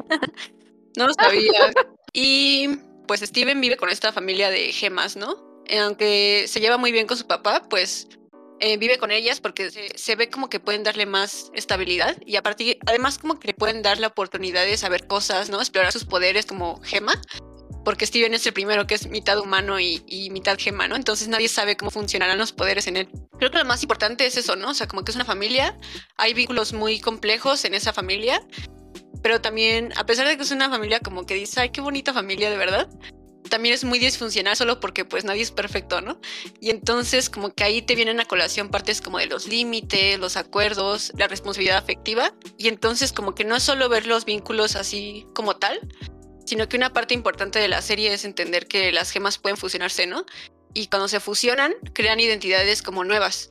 No lo sabía. Y pues Steven vive con esta familia de gemas, ¿no? Aunque se lleva muy bien con su papá, pues Eh, vive con ellas porque se, se ve como que pueden darle más estabilidad y a partir, además como que le pueden dar la oportunidad de saber cosas, ¿no? Explorar sus poderes como gema, porque Steven es el primero que es mitad humano y, y mitad gema, ¿no? Entonces nadie sabe cómo funcionarán los poderes en él. Creo que lo más importante es eso, ¿no? O sea, como que es una familia, hay vínculos muy complejos en esa familia, pero también, a pesar de que es una familia como que dice, ay, qué bonita familia, de verdad, también es muy disfuncional solo porque pues nadie es perfecto, ¿no? Y entonces como que ahí te vienen a colación partes como de los límites, los acuerdos, la responsabilidad afectiva, y entonces como que no es solo ver los vínculos así como tal, sino que una parte importante de la serie es entender que las gemas pueden fusionarse, ¿no? y cuando se fusionan crean identidades como nuevas.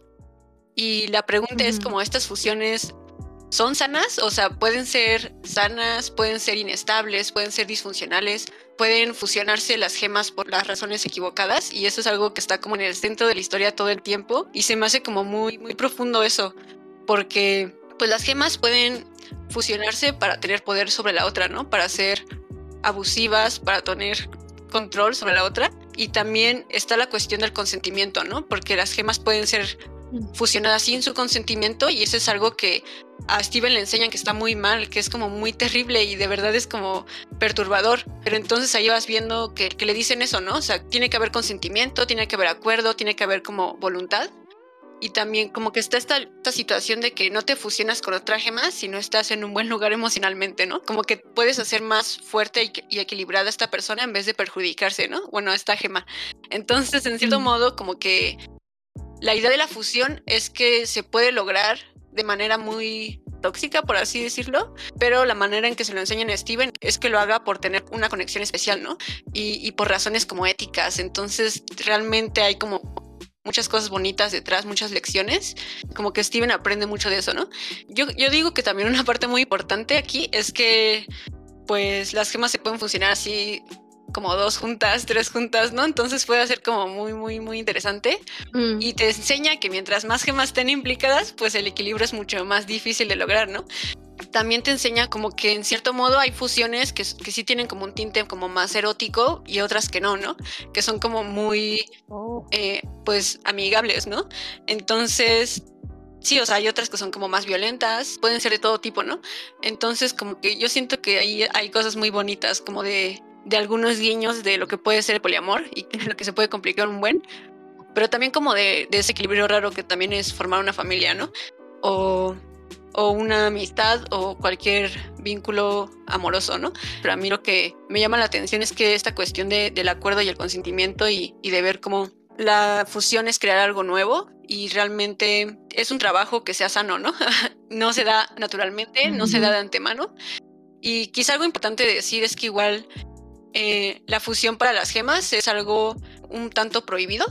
Y la pregunta uh-huh. es como estas fusiones ¿son sanas? O sea, pueden ser sanas, pueden ser inestables, pueden ser disfuncionales, pueden fusionarse las gemas por las razones equivocadas, y eso es algo que está como en el centro de la historia todo el tiempo, y se me hace como muy, muy profundo eso, porque pues las gemas pueden fusionarse para tener poder sobre la otra, ¿no? Para ser abusivas, para tener control sobre la otra, y también está la cuestión del consentimiento, ¿no? Porque las gemas pueden ser fusionadas sin su consentimiento, y eso es algo que a Steven le enseñan que está muy mal, que es como muy terrible y de verdad es como perturbador, pero entonces ahí vas viendo que, que le dicen eso, ¿no? O sea, tiene que haber consentimiento, tiene que haber acuerdo, tiene que haber como voluntad, y también como que está esta, esta situación de que no te fusionas con otra gema si no estás en un buen lugar emocionalmente, ¿no? Como que puedes hacer más fuerte y, y equilibrada a esta persona en vez de perjudicarse, ¿no? Bueno, a esta gema. Entonces, en cierto mm. modo, como que la idea de la fusión es que se puede lograr de manera muy tóxica, por así decirlo, pero la manera en que se lo enseñan a Steven es que lo haga por tener una conexión especial, ¿no? Y, y por razones como éticas. Entonces, realmente hay como muchas cosas bonitas detrás, muchas lecciones, como que Steven aprende mucho de eso, ¿no? Yo, yo digo que también una parte muy importante aquí es que, pues, las gemas se pueden funcionar así como dos juntas, tres juntas, ¿no? Entonces puede ser como muy, muy, muy interesante. Mm. Y te enseña que mientras más gemas estén implicadas, pues el equilibrio es mucho más difícil de lograr, ¿no? También te enseña como que en cierto modo hay fusiones que, que sí tienen como un tinte como más erótico y otras que no, ¿no? Que son como muy, oh. eh, pues, amigables, ¿no? Entonces, sí, o sea, hay otras que son como más violentas, pueden ser de todo tipo, ¿no? Entonces, como que yo siento que ahí hay cosas muy bonitas, como de... de algunos guiños de lo que puede ser el poliamor y lo que se puede complicar un buen, pero también como de, de ese equilibrio raro que también es formar una familia, ¿no? O, o una amistad o cualquier vínculo amoroso, ¿no? Pero a mí lo que me llama la atención es que esta cuestión de, del acuerdo y el consentimiento y, y de ver cómo la fusión es crear algo nuevo y realmente es un trabajo que sea sano, ¿no? No se da naturalmente, no uh-huh. se da de antemano. Y quizá algo importante de decir es que igual Eh, la fusión para las gemas es algo un tanto prohibido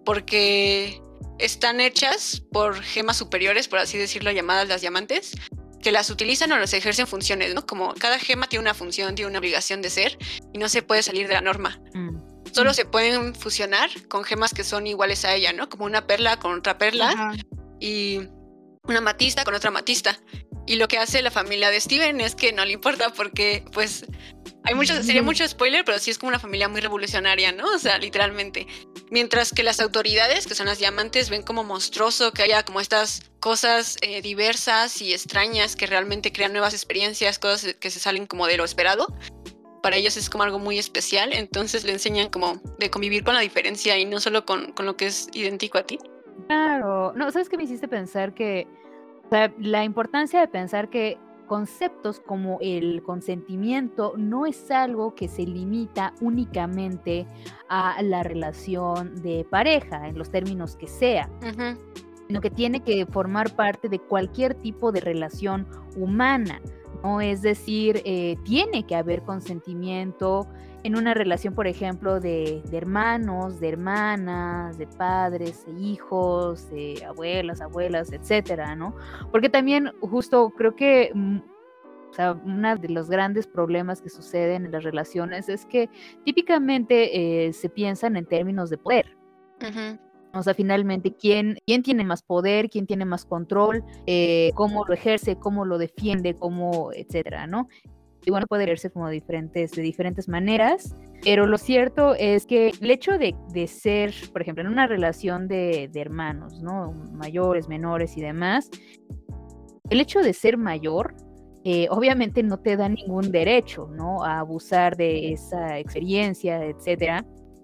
porque están hechas por gemas superiores, por así decirlo, llamadas las diamantes, que las utilizan o las ejercen funciones, ¿no? Como cada gema tiene una función, tiene una obligación de ser y no se puede salir de la norma. Mm. Solo mm. se pueden fusionar con gemas que son iguales a ella, ¿no? Como una perla con otra perla. Ajá. Y una amatista con otra amatista. Y lo que hace la familia de Steven es que no le importa porque, pues, hay mucho, sería mucho spoiler, pero sí es como una familia muy revolucionaria, ¿no? O sea, literalmente. Mientras que las autoridades, que son las diamantes, ven como monstruoso que haya como estas cosas eh, diversas y extrañas que realmente crean nuevas experiencias, cosas que se salen como de lo esperado. Para ellos es como algo muy especial, entonces le enseñan como de convivir con la diferencia y no solo con, con lo que es idéntico a ti. Claro. No, ¿sabes qué me hiciste pensar? Que, o sea, la importancia de pensar que conceptos como el consentimiento no es algo que se limita únicamente a la relación de pareja, en los términos que sea, uh-huh. sino que tiene que formar parte de cualquier tipo de relación humana, ¿no? Es decir, eh, tiene que haber consentimiento en una relación, por ejemplo, de, de hermanos, de hermanas, de padres, de hijos, de abuelas, abuelas, etcétera, ¿no? Porque también justo creo que o sea, uno de los grandes problemas que suceden en las relaciones es que típicamente eh, se piensan en términos de poder. Uh-huh. O sea, finalmente, ¿quién, quién tiene más poder? ¿Quién tiene más control? Eh, ¿Cómo lo ejerce? ¿Cómo lo defiende? ¿Cómo? Etcétera, ¿no? Y bueno, puede verse como diferentes, de diferentes maneras, pero lo cierto es que el hecho de, de ser, por ejemplo, en una relación de, de hermanos, ¿no? Mayores, menores y demás, el hecho de ser mayor, eh, obviamente no te da ningún derecho, ¿no? A abusar de esa experiencia, etcétera,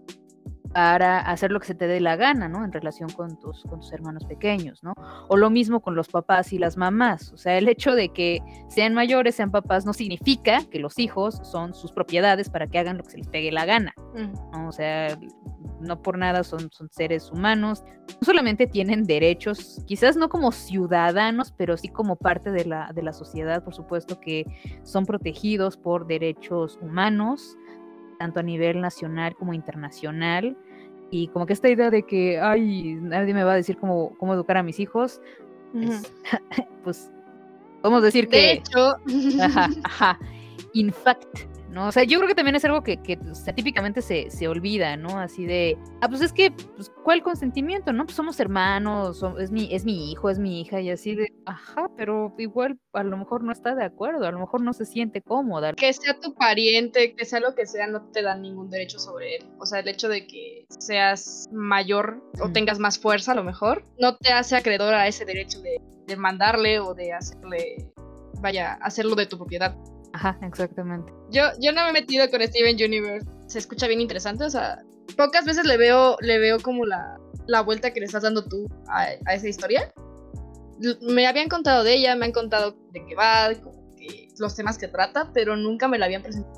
para hacer lo que se te dé la gana, ¿no? En relación con tus, con tus hermanos pequeños, ¿no? O lo mismo con los papás y las mamás. O sea, el hecho de que sean mayores, sean papás, no significa que los hijos son sus propiedades para que hagan lo que se les pegue la gana, ¿no? O sea, no por nada son, son seres humanos. No solamente tienen derechos, quizás no como ciudadanos, pero sí como parte de la, de la sociedad, por supuesto que son protegidos por derechos humanos, tanto a nivel nacional como internacional. Y como que esta idea de que, ay, nadie me va a decir cómo, cómo educar a mis hijos, uh-huh. es, pues, podemos decir que... De hecho... Ajá, ajá, in fact, ¿no? O sea, yo creo que también es algo que, que o sea, típicamente se, se olvida, ¿no? Así de, ah, pues es que, pues, ¿cuál consentimiento, no? Pues somos hermanos, somos, es, mi, es mi hijo, es mi hija, y así de, ajá, pero igual a lo mejor no está de acuerdo, a lo mejor no se siente cómoda. Que sea tu pariente, que sea lo que sea, no te dan ningún derecho sobre él. O sea, el hecho de que seas mayor o tengas más fuerza, a lo mejor, no te hace acreedor a ese derecho de, de mandarle o de hacerle, vaya, hacerlo de tu propiedad. Ajá, exactamente. Yo, yo no me he metido con Steven Universe. Se escucha bien interesante, o sea, pocas veces le veo, le veo como la, la vuelta que le estás dando tú a, a esa historia. Me habían contado de ella, me han contado de qué va, como que los temas que trata, pero nunca me la habían presentado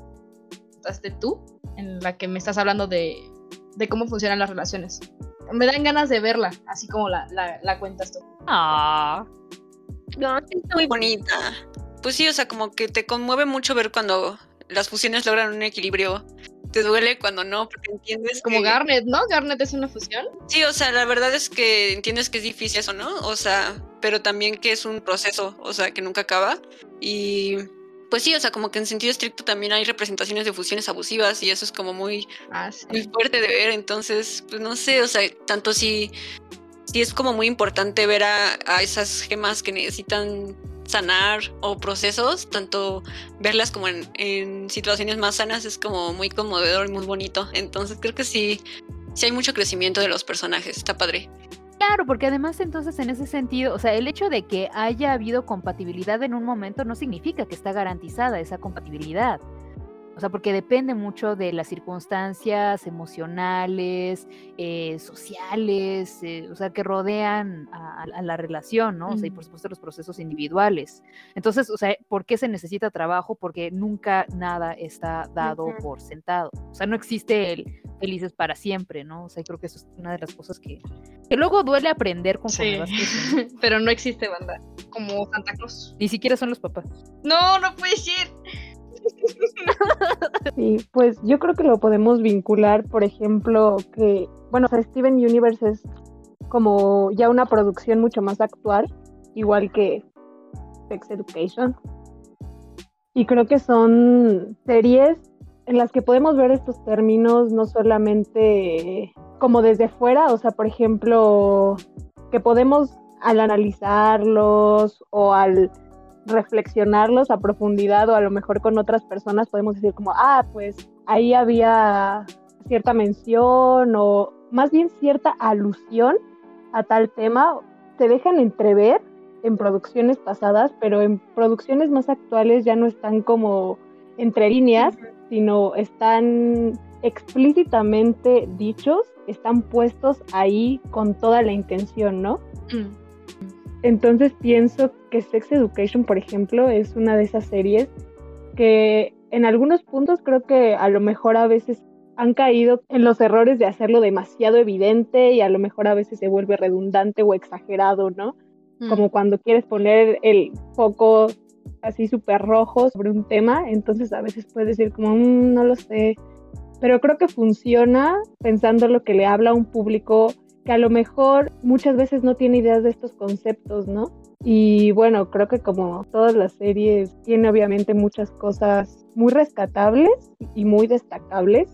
tú, en la que me estás hablando de, de cómo funcionan las relaciones. Me dan ganas de verla, así como la, la, la cuentas tú. Ah, no, está muy bonita. Pues sí, o sea, como que te conmueve mucho ver cuando las fusiones logran un equilibrio. Te duele cuando no, porque entiendes como que... Garnet, ¿no? Garnet es una fusión. Sí, o sea, la verdad es que entiendes que es difícil eso, ¿no? O sea, pero también que es un proceso, o sea, que nunca acaba. Y pues sí, o sea, como que en sentido estricto también hay representaciones de fusiones abusivas y eso es como muy, ah, sí. muy fuerte de ver. Entonces, pues no sé, o sea, tanto si, si es como muy importante ver a, a esas gemas que necesitan sanar o procesos, tanto verlas como en, en situaciones más sanas es como muy conmovedor y muy bonito. Entonces creo que sí, sí hay mucho crecimiento de los personajes, está padre. Claro, porque además entonces en ese sentido, o sea, el hecho de que haya habido compatibilidad en un momento no significa que está garantizada esa compatibilidad. O sea, porque depende mucho de las circunstancias emocionales, eh, sociales, eh, o sea, que rodean a, a la relación, ¿no? O sea, y por supuesto los procesos individuales. Entonces, o sea, ¿por qué se necesita trabajo? Porque nunca nada está dado uh-huh. por sentado. O sea, no existe el felices para siempre, ¿no? O sea, creo que eso es una de las cosas que, que luego duele aprender conforme sí. vas creciendo. Pero no existe, banda, como Santa Claus. Ni siquiera son los papás. No, no puede ser. Sí, pues yo creo que lo podemos vincular, por ejemplo, que, bueno, o sea, Steven Universe es como ya una producción mucho más actual, igual que Sex Education. Y creo que son series en las que podemos ver estos términos no solamente como desde fuera, o sea, por ejemplo, que podemos al analizarlos o al reflexionarlos a profundidad o a lo mejor con otras personas podemos decir como, ah, pues ahí había cierta mención o más bien cierta alusión a tal tema. Se dejan entrever en producciones pasadas, pero en producciones más actuales ya no están como entre líneas, uh-huh. sino están explícitamente dichos, están puestos ahí con toda la intención, ¿no? Uh-huh. Entonces pienso que Sex Education, por ejemplo, es una de esas series que en algunos puntos creo que a lo mejor a veces han caído en los errores de hacerlo demasiado evidente y a lo mejor a veces se vuelve redundante o exagerado, ¿no? Mm. Como cuando quieres poner el foco así súper rojo sobre un tema, entonces a veces puedes decir como, mmm, no lo sé, pero creo que funciona pensando lo que le habla a un público que a lo mejor muchas veces no tiene ideas de estos conceptos, ¿no? Y bueno, creo que como todas las series tiene obviamente muchas cosas muy rescatables y muy destacables,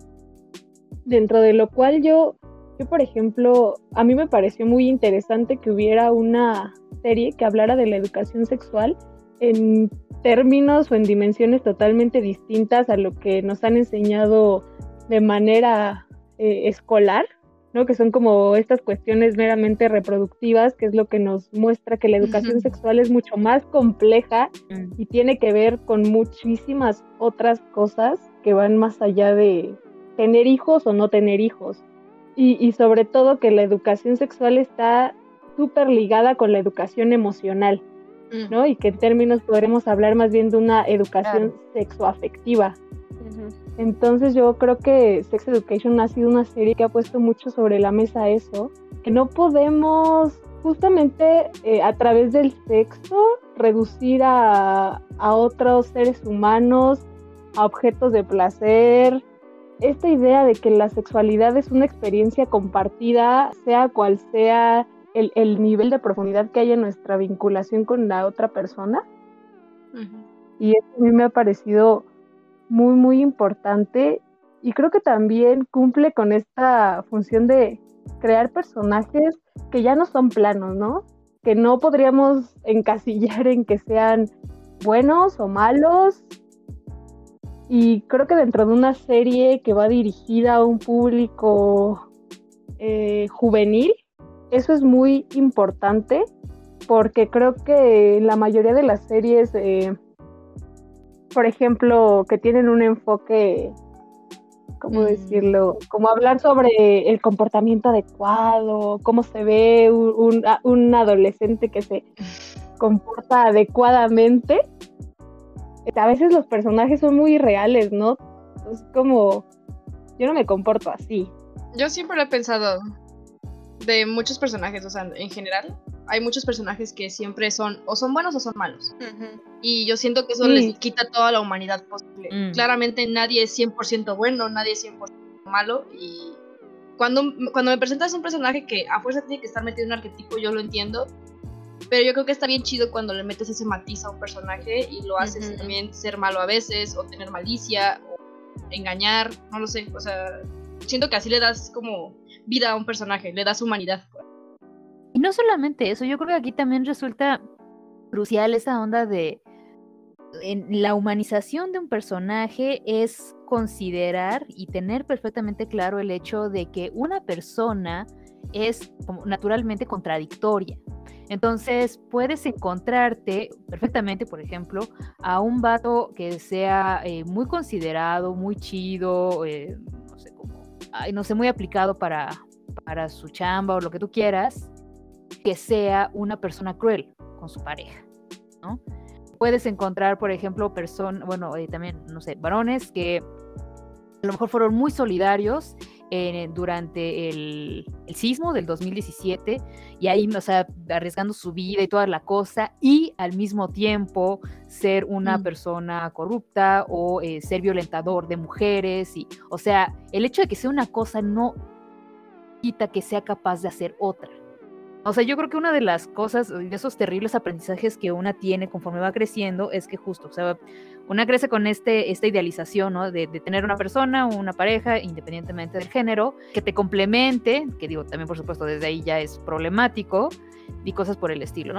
dentro de lo cual yo, yo por ejemplo, a mí me pareció muy interesante que hubiera una serie que hablara de la educación sexual en términos o en dimensiones totalmente distintas a lo que nos han enseñado de manera eh, escolar, ¿no? Que son como estas cuestiones meramente reproductivas, que es lo que nos muestra que la educación uh-huh. sexual es mucho más compleja uh-huh. y tiene que ver con muchísimas otras cosas que van más allá de tener hijos o no tener hijos. Y, y sobre todo que la educación sexual está súper ligada con la educación emocional, uh-huh. ¿no? Y que en términos podremos hablar más bien de una educación claro. sexoafectiva. Entonces yo creo que Sex Education ha sido una serie que ha puesto mucho sobre la mesa eso, que no podemos justamente eh, a través del sexo reducir a, a otros seres humanos, a objetos de placer, esta idea de que la sexualidad es una experiencia compartida, sea cual sea el, el nivel de profundidad que haya en nuestra vinculación con la otra persona. Uh-huh. Y eso a mí me ha parecido muy, muy importante, y creo que también cumple con esta función de crear personajes que ya no son planos, ¿no? Que no podríamos encasillar en que sean buenos o malos. Y creo que dentro de una serie que va dirigida a un público eh, juvenil, eso es muy importante, porque creo que la mayoría de las series, eh, por ejemplo, que tienen un enfoque, ¿cómo mm. decirlo? Como hablar sobre el comportamiento adecuado, cómo se ve un, un, un adolescente que se comporta adecuadamente. A veces los personajes son muy irreales, ¿no? Es como, yo no me comporto así. Yo siempre lo he pensado de muchos personajes, o sea, en general, hay muchos personajes que siempre son, o son buenos o son malos. Uh-huh. Y yo siento que eso sí. les quita toda la humanidad posible. Mm. Claramente nadie es cien por ciento bueno, nadie es cien por ciento malo. Y cuando, cuando me presentas un personaje que a fuerza tiene que estar metido en un arquetipo, yo lo entiendo. Pero yo creo que está bien chido cuando le metes ese matiz a un personaje y lo haces uh-huh. también ser malo a veces, o tener malicia, o engañar, no lo sé. O sea, siento que así le das como vida a un personaje, le das humanidad. Y no solamente eso, yo creo que aquí también resulta crucial esa onda de en la humanización de un personaje es considerar y tener perfectamente claro el hecho de que una persona es como naturalmente contradictoria. Entonces puedes encontrarte perfectamente, por ejemplo, a un vato que sea eh, muy considerado, muy chido, eh, no sé, como, ay, no sé, muy aplicado para, para su chamba o lo que tú quieras, que sea una persona cruel con su pareja, ¿no? Puedes encontrar, por ejemplo, personas, bueno, eh, también, no sé, varones que a lo mejor fueron muy solidarios eh, durante el, el sismo del dos mil diecisiete, y ahí, o sea, arriesgando su vida y toda la cosa, y al mismo tiempo ser una mm. persona corrupta o eh, ser violentador de mujeres, y, o sea, el hecho de que sea una cosa no quita que sea capaz de hacer otra. O sea, yo creo que una de las cosas, de esos terribles aprendizajes que una tiene conforme va creciendo, es que justo, o sea, una crece con este, esta idealización, ¿no? De, de tener una persona o una pareja, independientemente del género, que te complemente, que digo, también por supuesto desde ahí ya es problemático, y cosas por el estilo, ¿no?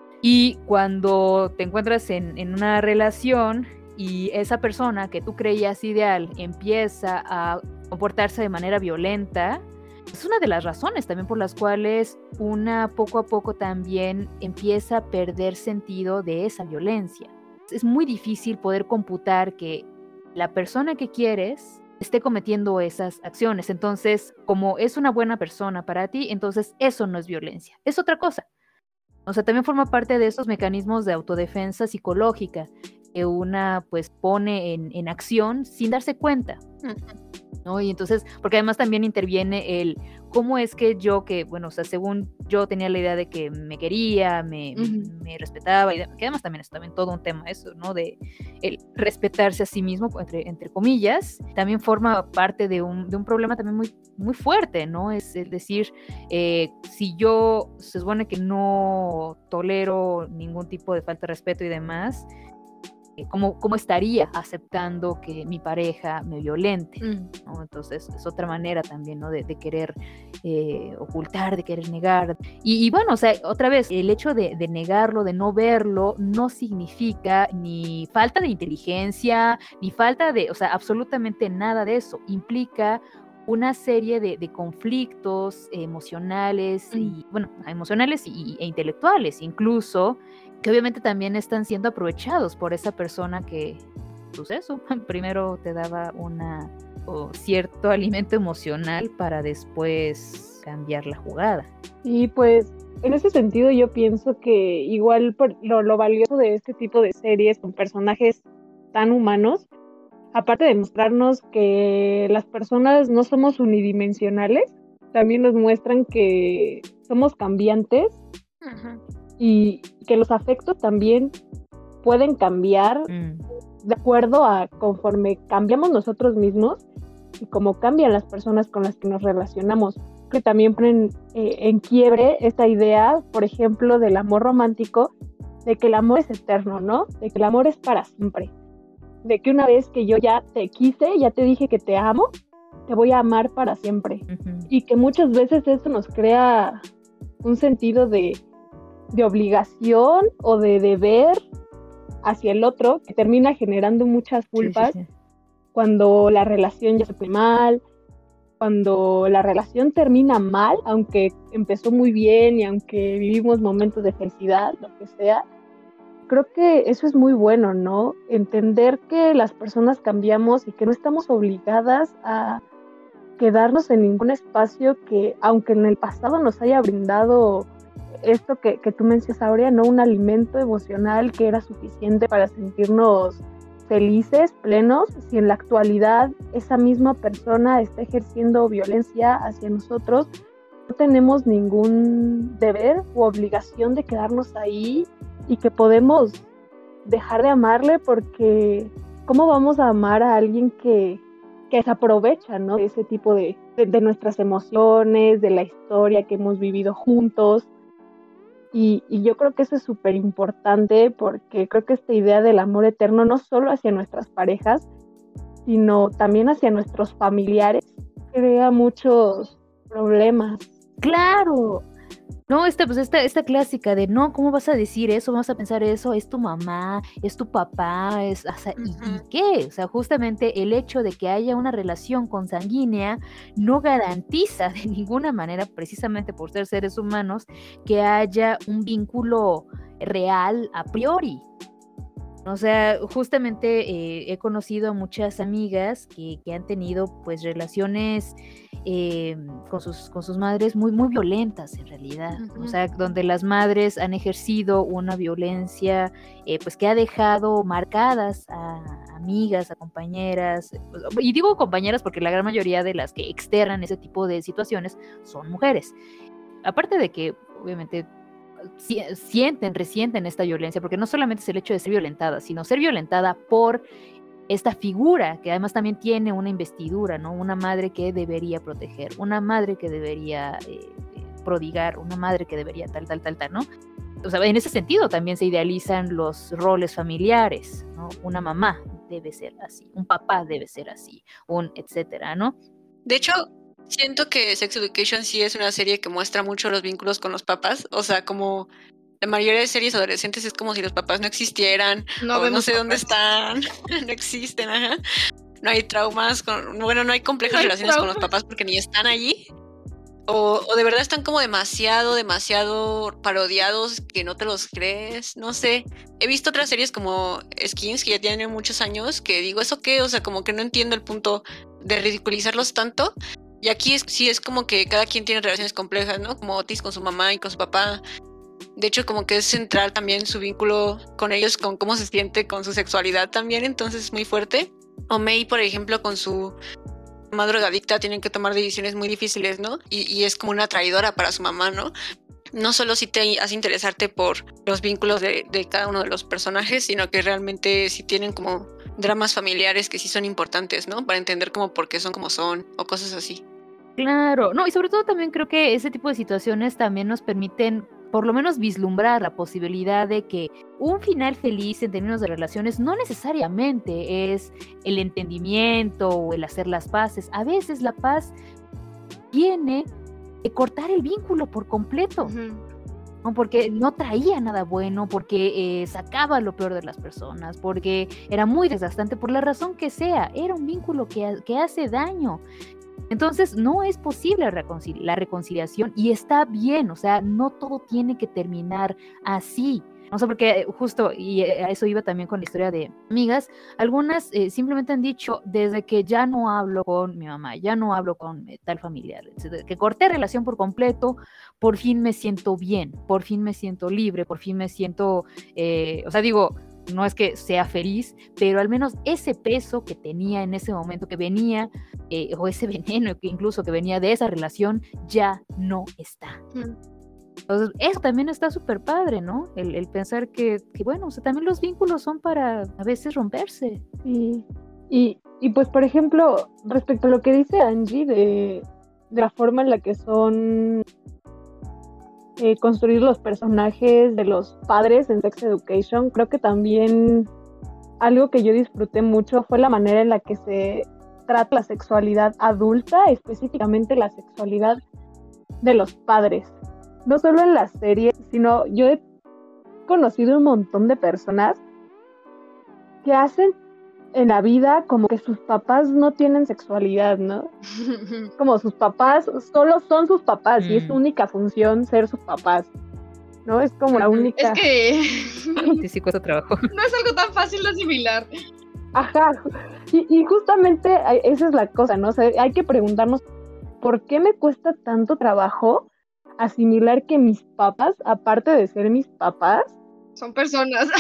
Y cuando te encuentras en, en una relación y esa persona que tú creías ideal empieza a comportarse de manera violenta, es una de las razones también por las cuales una poco a poco también empieza a perder sentido de esa violencia. Es muy difícil poder computar que la persona que quieres esté cometiendo esas acciones. Entonces, como es una buena persona para ti, entonces eso no es violencia, es otra cosa. O sea, también forma parte de esos mecanismos de autodefensa psicológica que una pues pone en, en acción sin darse cuenta, ¿no? Y entonces, porque además también interviene el cómo es que yo, que bueno, o sea, según yo tenía la idea de que me quería, me, uh-huh. me respetaba, y que además también es también todo un tema eso, ¿no? De el respetarse a sí mismo, entre, entre comillas, también forma parte de un, de un problema también muy, muy fuerte, ¿no? Es, es decir, eh, si yo se supone que no tolero ningún tipo de falta de respeto y demás, ¿Cómo, ¿cómo estaría aceptando que mi pareja me violente? Mm. ¿no? Entonces es otra manera también, ¿no? de, de querer eh, ocultar, de querer negar. Y, y bueno, o sea, otra vez, el hecho de, de negarlo, de no verlo, no significa ni falta de inteligencia, ni falta de, o sea, absolutamente nada de eso. Implica una serie de, de conflictos emocionales, mm. y bueno, emocionales y, e intelectuales incluso, que obviamente también están siendo aprovechados por esa persona que, pues eso, primero te daba una o cierto alimento emocional para después cambiar la jugada. Y pues, en ese sentido yo pienso que igual lo, lo valioso de este tipo de series con personajes tan humanos, aparte de mostrarnos que las personas no somos unidimensionales, también nos muestran que somos cambiantes. Ajá. Y que los afectos también pueden cambiar mm. de acuerdo a conforme cambiamos nosotros mismos, y cómo cambian las personas con las que nos relacionamos. Que también ponen eh, en quiebre esta idea, por ejemplo, del amor romántico, de que el amor es eterno, ¿no? De que el amor es para siempre. De que una vez que yo ya te quise, ya te dije que te amo, te voy a amar para siempre. Uh-huh. Y que muchas veces eso nos crea un sentido de, de obligación o de deber hacia el otro, que termina generando muchas culpas sí, sí, sí. Cuando la relación ya se pone mal, cuando la relación termina mal, aunque empezó muy bien y aunque vivimos momentos de felicidad, lo que sea. Creo que eso es muy bueno, ¿no? Entender que las personas cambiamos y que no estamos obligadas a quedarnos en ningún espacio que, aunque en el pasado nos haya brindado esto que, que tú mencionas, Aurea, ¿no? Un alimento emocional que era suficiente para sentirnos felices, plenos, si en la actualidad esa misma persona está ejerciendo violencia hacia nosotros, no tenemos ningún deber u obligación de quedarnos ahí y que podemos dejar de amarle, porque ¿cómo vamos a amar a alguien que, que se aprovecha, ¿no? de ese tipo de, de, de nuestras emociones, de la historia que hemos vivido juntos? Y, y yo creo que eso es súper importante, porque creo que esta idea del amor eterno no solo hacia nuestras parejas, sino también hacia nuestros familiares, crea muchos problemas. ¡Claro! No, esta, pues esta, esta clásica de no, ¿cómo vas a decir eso? ¿Vas a pensar eso? Es tu mamá, es tu papá, es, o sea, ¿y, ¿y qué? O sea, justamente el hecho de que haya una relación consanguínea no garantiza de ninguna manera, precisamente por ser seres humanos, que haya un vínculo real a priori. O sea, justamente eh, he conocido a muchas amigas que, que han tenido pues relaciones eh, con, sus, con sus madres muy, muy violentas en realidad. Uh-huh. O sea, donde las madres han ejercido una violencia eh, pues que ha dejado marcadas a amigas, a compañeras, pues, y digo compañeras porque la gran mayoría de las que externan ese tipo de situaciones son mujeres. Aparte de que obviamente sienten, resienten esta violencia, porque no solamente es el hecho de ser violentada, sino ser violentada por esta figura, que además también tiene una investidura, ¿no? Una madre que debería proteger, una madre que debería eh, prodigar, una madre que debería tal, tal, tal, tal, ¿no? O sea, en ese sentido también se idealizan los roles familiares, ¿no? Una mamá debe ser así, un papá debe ser así, un etcétera, ¿no? De hecho, siento que Sex Education sí es una serie que muestra mucho los vínculos con los papás, o sea, como la mayoría de series adolescentes es como si los papás no existieran, no, o no sé papás. Dónde están, no existen, ajá. No hay traumas, con, bueno, no hay complejas no hay relaciones traumas. Con los papás porque ni están allí, o, o de verdad están como demasiado, demasiado parodiados que no te los crees, no sé. He visto otras series como Skins que ya tienen muchos años que digo, ¿eso qué? O sea, como que no entiendo el punto de ridiculizarlos tanto. Y aquí es, sí es como que cada quien tiene relaciones complejas, ¿no? Como Otis con su mamá y con su papá. De hecho, como que es central también su vínculo con ellos, con cómo se siente con su sexualidad también, entonces es muy fuerte. O May, por ejemplo, con su mamá drogadicta, tienen que tomar decisiones muy difíciles, ¿no? Y, y es como una traidora para su mamá, ¿no? No solo si te hace interesarte por los vínculos de, de cada uno de los personajes, sino que realmente sí tienen como dramas familiares que sí son importantes, ¿no? Para entender como por qué son como son o cosas así. Claro, no, y sobre todo también creo que ese tipo de situaciones también nos permiten por lo menos vislumbrar la posibilidad de que un final feliz en términos de relaciones no necesariamente es el entendimiento o el hacer las paces. A veces la paz viene de cortar el vínculo por completo. Uh-huh. ¿No? Porque no traía nada bueno, porque eh, sacaba lo peor de las personas, porque era muy desgastante, por la razón que sea, era un vínculo que, que hace daño. Entonces no es posible la, reconcili- la reconciliación y está bien, o sea, no todo tiene que terminar así. No sé, porque justo, y a eso iba también con la historia de amigas, algunas eh, simplemente han dicho, desde que ya no hablo con mi mamá, ya no hablo con eh, tal familiar, etcétera, que corté relación por completo, por fin me siento bien, por fin me siento libre, por fin me siento, eh, o sea, digo, no es que sea feliz, pero al menos ese peso que tenía en ese momento, que venía, eh, o ese veneno que incluso que venía de esa relación, ya no está. Mm. Entonces, eso también está súper padre, ¿no? El, el pensar que, que, bueno, o sea, también los vínculos son para a veces romperse. Sí. Y, y pues, por ejemplo, respecto a lo que dice Angie de, de la forma en la que son eh, construidos los personajes de los padres en Sex Education, creo que también algo que yo disfruté mucho fue la manera en la que se trata la sexualidad adulta, específicamente la sexualidad de los padres. No solo en la serie, sino yo he conocido un montón de personas que hacen en la vida como que sus papás no tienen sexualidad, ¿no? Como sus papás solo son sus papás mm. y es su única función ser sus papás, ¿no? Es como la única... Es que... sí, sí, cuesta trabajo. No es algo tan fácil de asimilar. Ajá, y, y justamente esa es la cosa, ¿no? O sea, hay que preguntarnos ¿por qué me cuesta tanto trabajo asimilar que mis papás, aparte de ser mis papás, son personas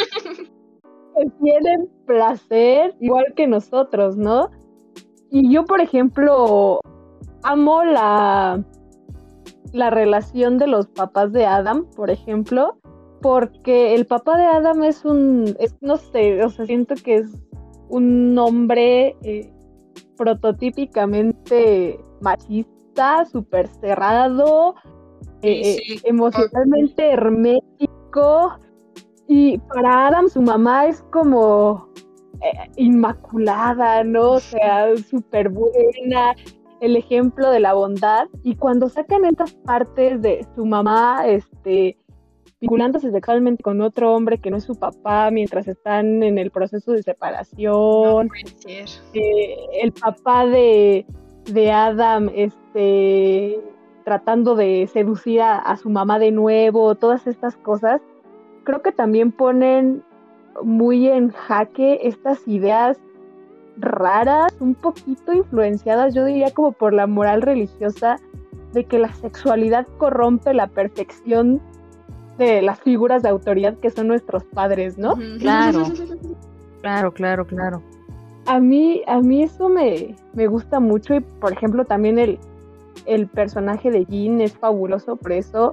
que tienen placer igual que nosotros, ¿no? Y yo, por ejemplo, amo la, la relación de los papás de Adam, por ejemplo, porque el papá de Adam es un, es, no sé, o sea, siento que es un hombre eh, prototípicamente machista, súper cerrado, eh, sí. eh, emocionalmente oh. hermético, y para Adam su mamá es como eh, inmaculada, ¿no? O sea, súper buena, el ejemplo de la bondad, y cuando sacan estas partes de su mamá, este... vinculándose sexualmente con otro hombre que no es su papá mientras están en el proceso de separación. No puede ser. Eh, el papá de, de Adam este, tratando de seducir a, a su mamá de nuevo, todas estas cosas, creo que también ponen muy en jaque estas ideas raras, un poquito influenciadas, yo diría como por la moral religiosa, de que la sexualidad corrompe la perfección de las figuras de autoridad que son nuestros padres, ¿no? Claro, claro, claro, claro. A mí, a mí eso me, me gusta mucho, y por ejemplo también el, el personaje de Jean es fabuloso por eso,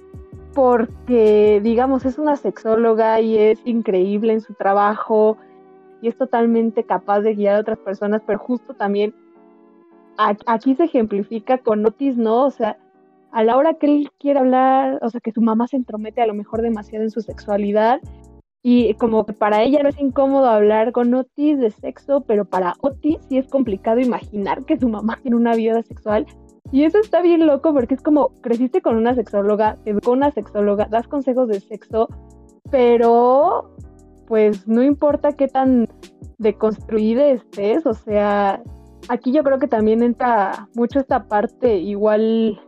porque digamos es una sexóloga y es increíble en su trabajo y es totalmente capaz de guiar a otras personas, pero justo también a, aquí se ejemplifica con Otis, ¿no? O sea, a la hora que él quiere hablar, o sea, que su mamá se entromete a lo mejor demasiado en su sexualidad, y como que para ella no es incómodo hablar con Otis de sexo, pero para Otis sí es complicado imaginar que su mamá tiene una vida sexual, y eso está bien loco porque es como, creciste con una sexóloga, te educó una sexóloga, das consejos de sexo, pero pues no importa qué tan deconstruida estés, o sea, aquí yo creo que también entra mucho esta parte igual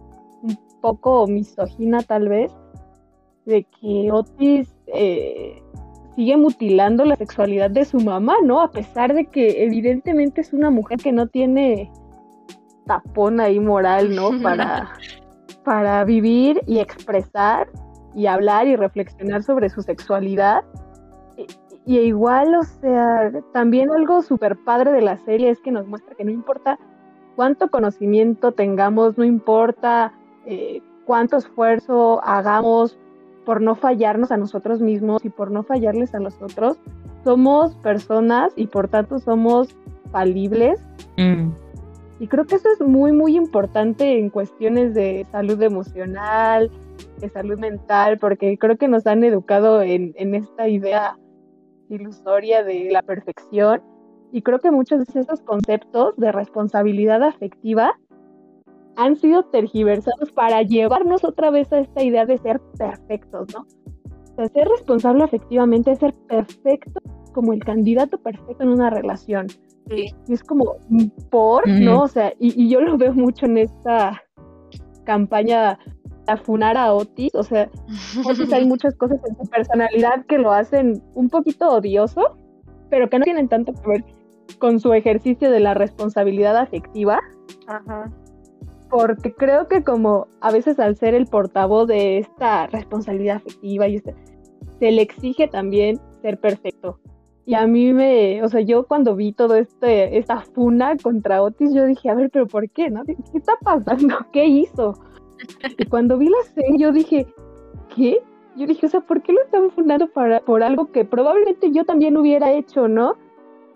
poco misógina tal vez, de que Otis eh, sigue mutilando la sexualidad de su mamá, ¿no? A pesar de que evidentemente es una mujer que no tiene tapón ahí moral, ¿no? Para, para vivir y expresar y hablar y reflexionar sobre su sexualidad. Y, y igual, o sea, también algo súper padre de la serie es que nos muestra que no importa cuánto conocimiento tengamos, no importa Eh, cuánto esfuerzo hagamos por no fallarnos a nosotros mismos y por no fallarles a los otros, somos personas y por tanto somos falibles. Mm. Y creo que eso es muy muy importante en cuestiones de salud emocional, de salud mental, porque creo que nos han educado en, en esta idea ilusoria de la perfección, y creo que muchos de esos conceptos de responsabilidad afectiva han sido tergiversados para llevarnos otra vez a esta idea de ser perfectos, ¿no? O sea, ser responsable afectivamente es ser perfecto como el candidato perfecto en una relación. Sí. Y es como, ¿por? Mm-hmm. ¿No? O sea, y, y yo lo veo mucho en esta campaña a funar a Otis. O sea, Otis hay muchas cosas en su personalidad que lo hacen un poquito odioso, pero que no tienen tanto que ver con su ejercicio de la responsabilidad afectiva. Ajá. Porque creo que como a veces al ser el portavoz de esta responsabilidad afectiva y este, se le exige también ser perfecto. Y a mí me, o sea, yo cuando vi todo este, esta funa contra Otis, yo dije, a ver, pero ¿por qué? ¿No? ¿Qué está pasando? ¿Qué hizo? Y cuando vi la serie, yo dije, ¿qué? Yo dije, o sea, ¿por qué lo están funando para, por algo que probablemente yo también hubiera hecho, ¿no?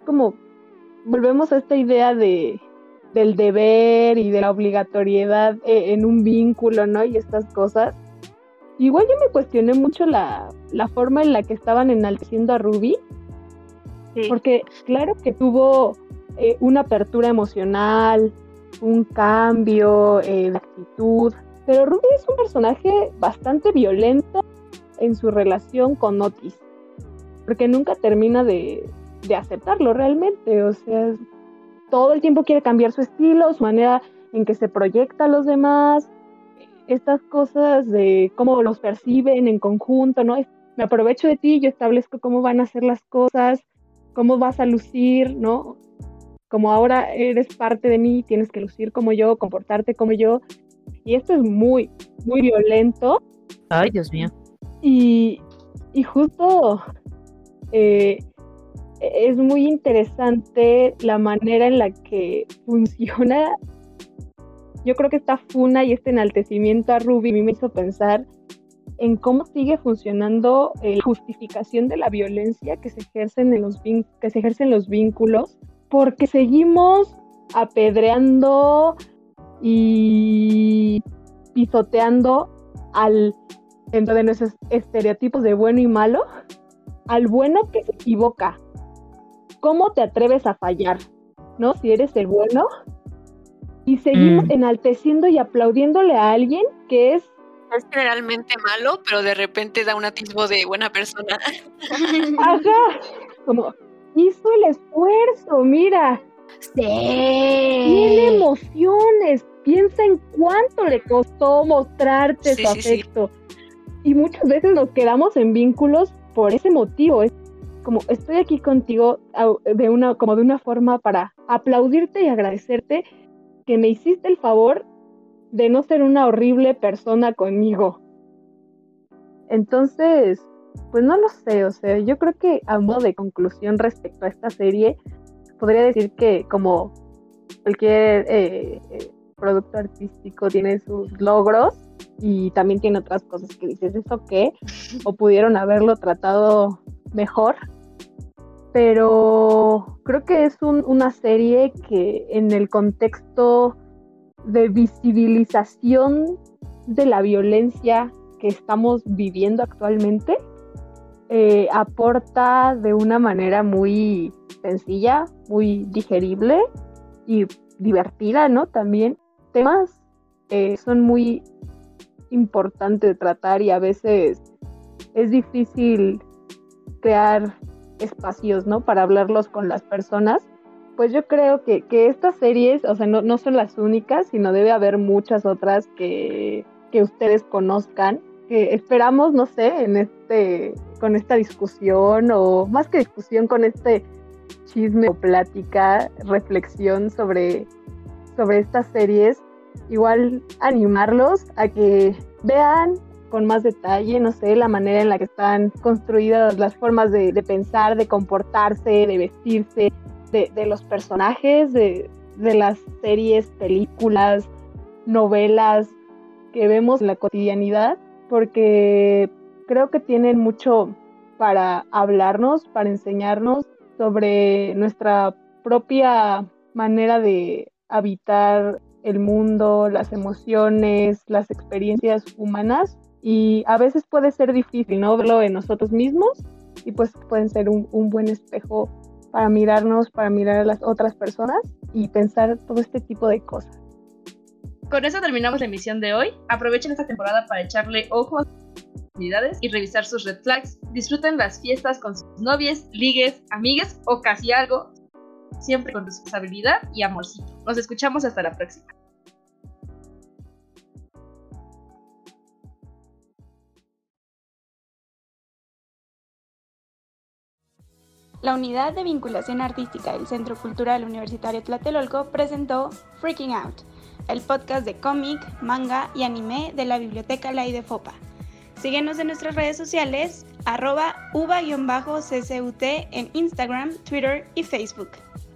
como, volvemos a esta idea de del deber y de la obligatoriedad eh, en un vínculo, ¿no? Y estas cosas. Igual yo me cuestioné mucho la, la forma en la que estaban enalteciendo a Ruby, sí. Porque claro que tuvo eh, una apertura emocional, un cambio eh, de actitud, pero Ruby es un personaje bastante violento en su relación con Otis, porque nunca termina de, de aceptarlo realmente, o sea, todo el tiempo quiere cambiar su estilo, su manera en que se proyecta a los demás, estas cosas de cómo los perciben en conjunto, ¿no? Me aprovecho de ti, yo establezco cómo van a ser las cosas, cómo vas a lucir, ¿no? Como ahora eres parte de mí, tienes que lucir como yo, comportarte como yo, y esto es muy, muy violento. Ay, Dios mío. Y, y justo eh, es muy interesante la manera en la que funciona. Yo creo que esta funa y este enaltecimiento a Ruby me hizo pensar en cómo sigue funcionando la eh, justificación de la violencia que se ejercen en los vin- que se ejercen los vínculos, porque seguimos apedreando y pisoteando al, dentro de nuestros estereotipos de bueno y malo, al bueno que se equivoca. ¿Cómo te atreves a fallar? ¿No? Si eres el bueno. Y seguimos mm. enalteciendo y aplaudiéndole a alguien que es... Es generalmente malo, pero de repente da un atisbo de buena persona. Ajá, como, hizo el esfuerzo, mira. Sí. Tiene emociones, piensa en cuánto le costó mostrarte sí, su sí, afecto. Sí. Y muchas veces nos quedamos en vínculos por ese motivo. Es como, estoy aquí contigo de una, como de una forma para aplaudirte y agradecerte que me hiciste el favor de no ser una horrible persona conmigo. Entonces, pues no lo sé, o sea, yo creo que a modo de conclusión respecto a esta serie, podría decir que como cualquier eh, eh, producto artístico tiene sus logros y también tiene otras cosas que dices, ¿eso qué? O pudieron haberlo tratado mejor. Pero creo que es un, una serie que en el contexto de visibilización de la violencia que estamos viviendo actualmente, eh, aporta de una manera muy sencilla, muy digerible y divertida, ¿no? También temas eh, son muy importantes de tratar y a veces es difícil crear espacios, ¿no? Para hablarlos con las personas. Pues yo creo que, que estas series, o sea, no, no son las únicas, sino debe haber muchas otras que, que ustedes conozcan, que esperamos, no sé, en este, con esta discusión, o más que discusión, con este chisme o plática, reflexión sobre, sobre estas series, igual animarlos a que vean con más detalle, no sé, la manera en la que están construidas las formas de, de pensar, de comportarse, de vestirse, de, de los personajes, de, de las series, películas, novelas que vemos en la cotidianidad, porque creo que tienen mucho para hablarnos, para enseñarnos sobre nuestra propia manera de habitar el mundo, las emociones, las experiencias humanas. Y a veces puede ser difícil, ¿no? Verlo en nosotros mismos y pues pueden ser un, un buen espejo para mirarnos, para mirar a las otras personas y pensar todo este tipo de cosas. Con eso terminamos la emisión de hoy. Aprovechen esta temporada para echarle ojo a sus actividades y revisar sus red flags. Disfruten las fiestas con sus novias, ligues, amigues o casi algo, siempre con responsabilidad y amorcito. Nos escuchamos hasta la próxima. La Unidad de Vinculación Artística del Centro Cultural Universitario Tlatelolco presentó Freaking Out, el podcast de cómic, manga y anime de la Biblioteca La I D E FOPA. Síguenos en nuestras redes sociales, arroba uva-ccut en Instagram, Twitter y Facebook.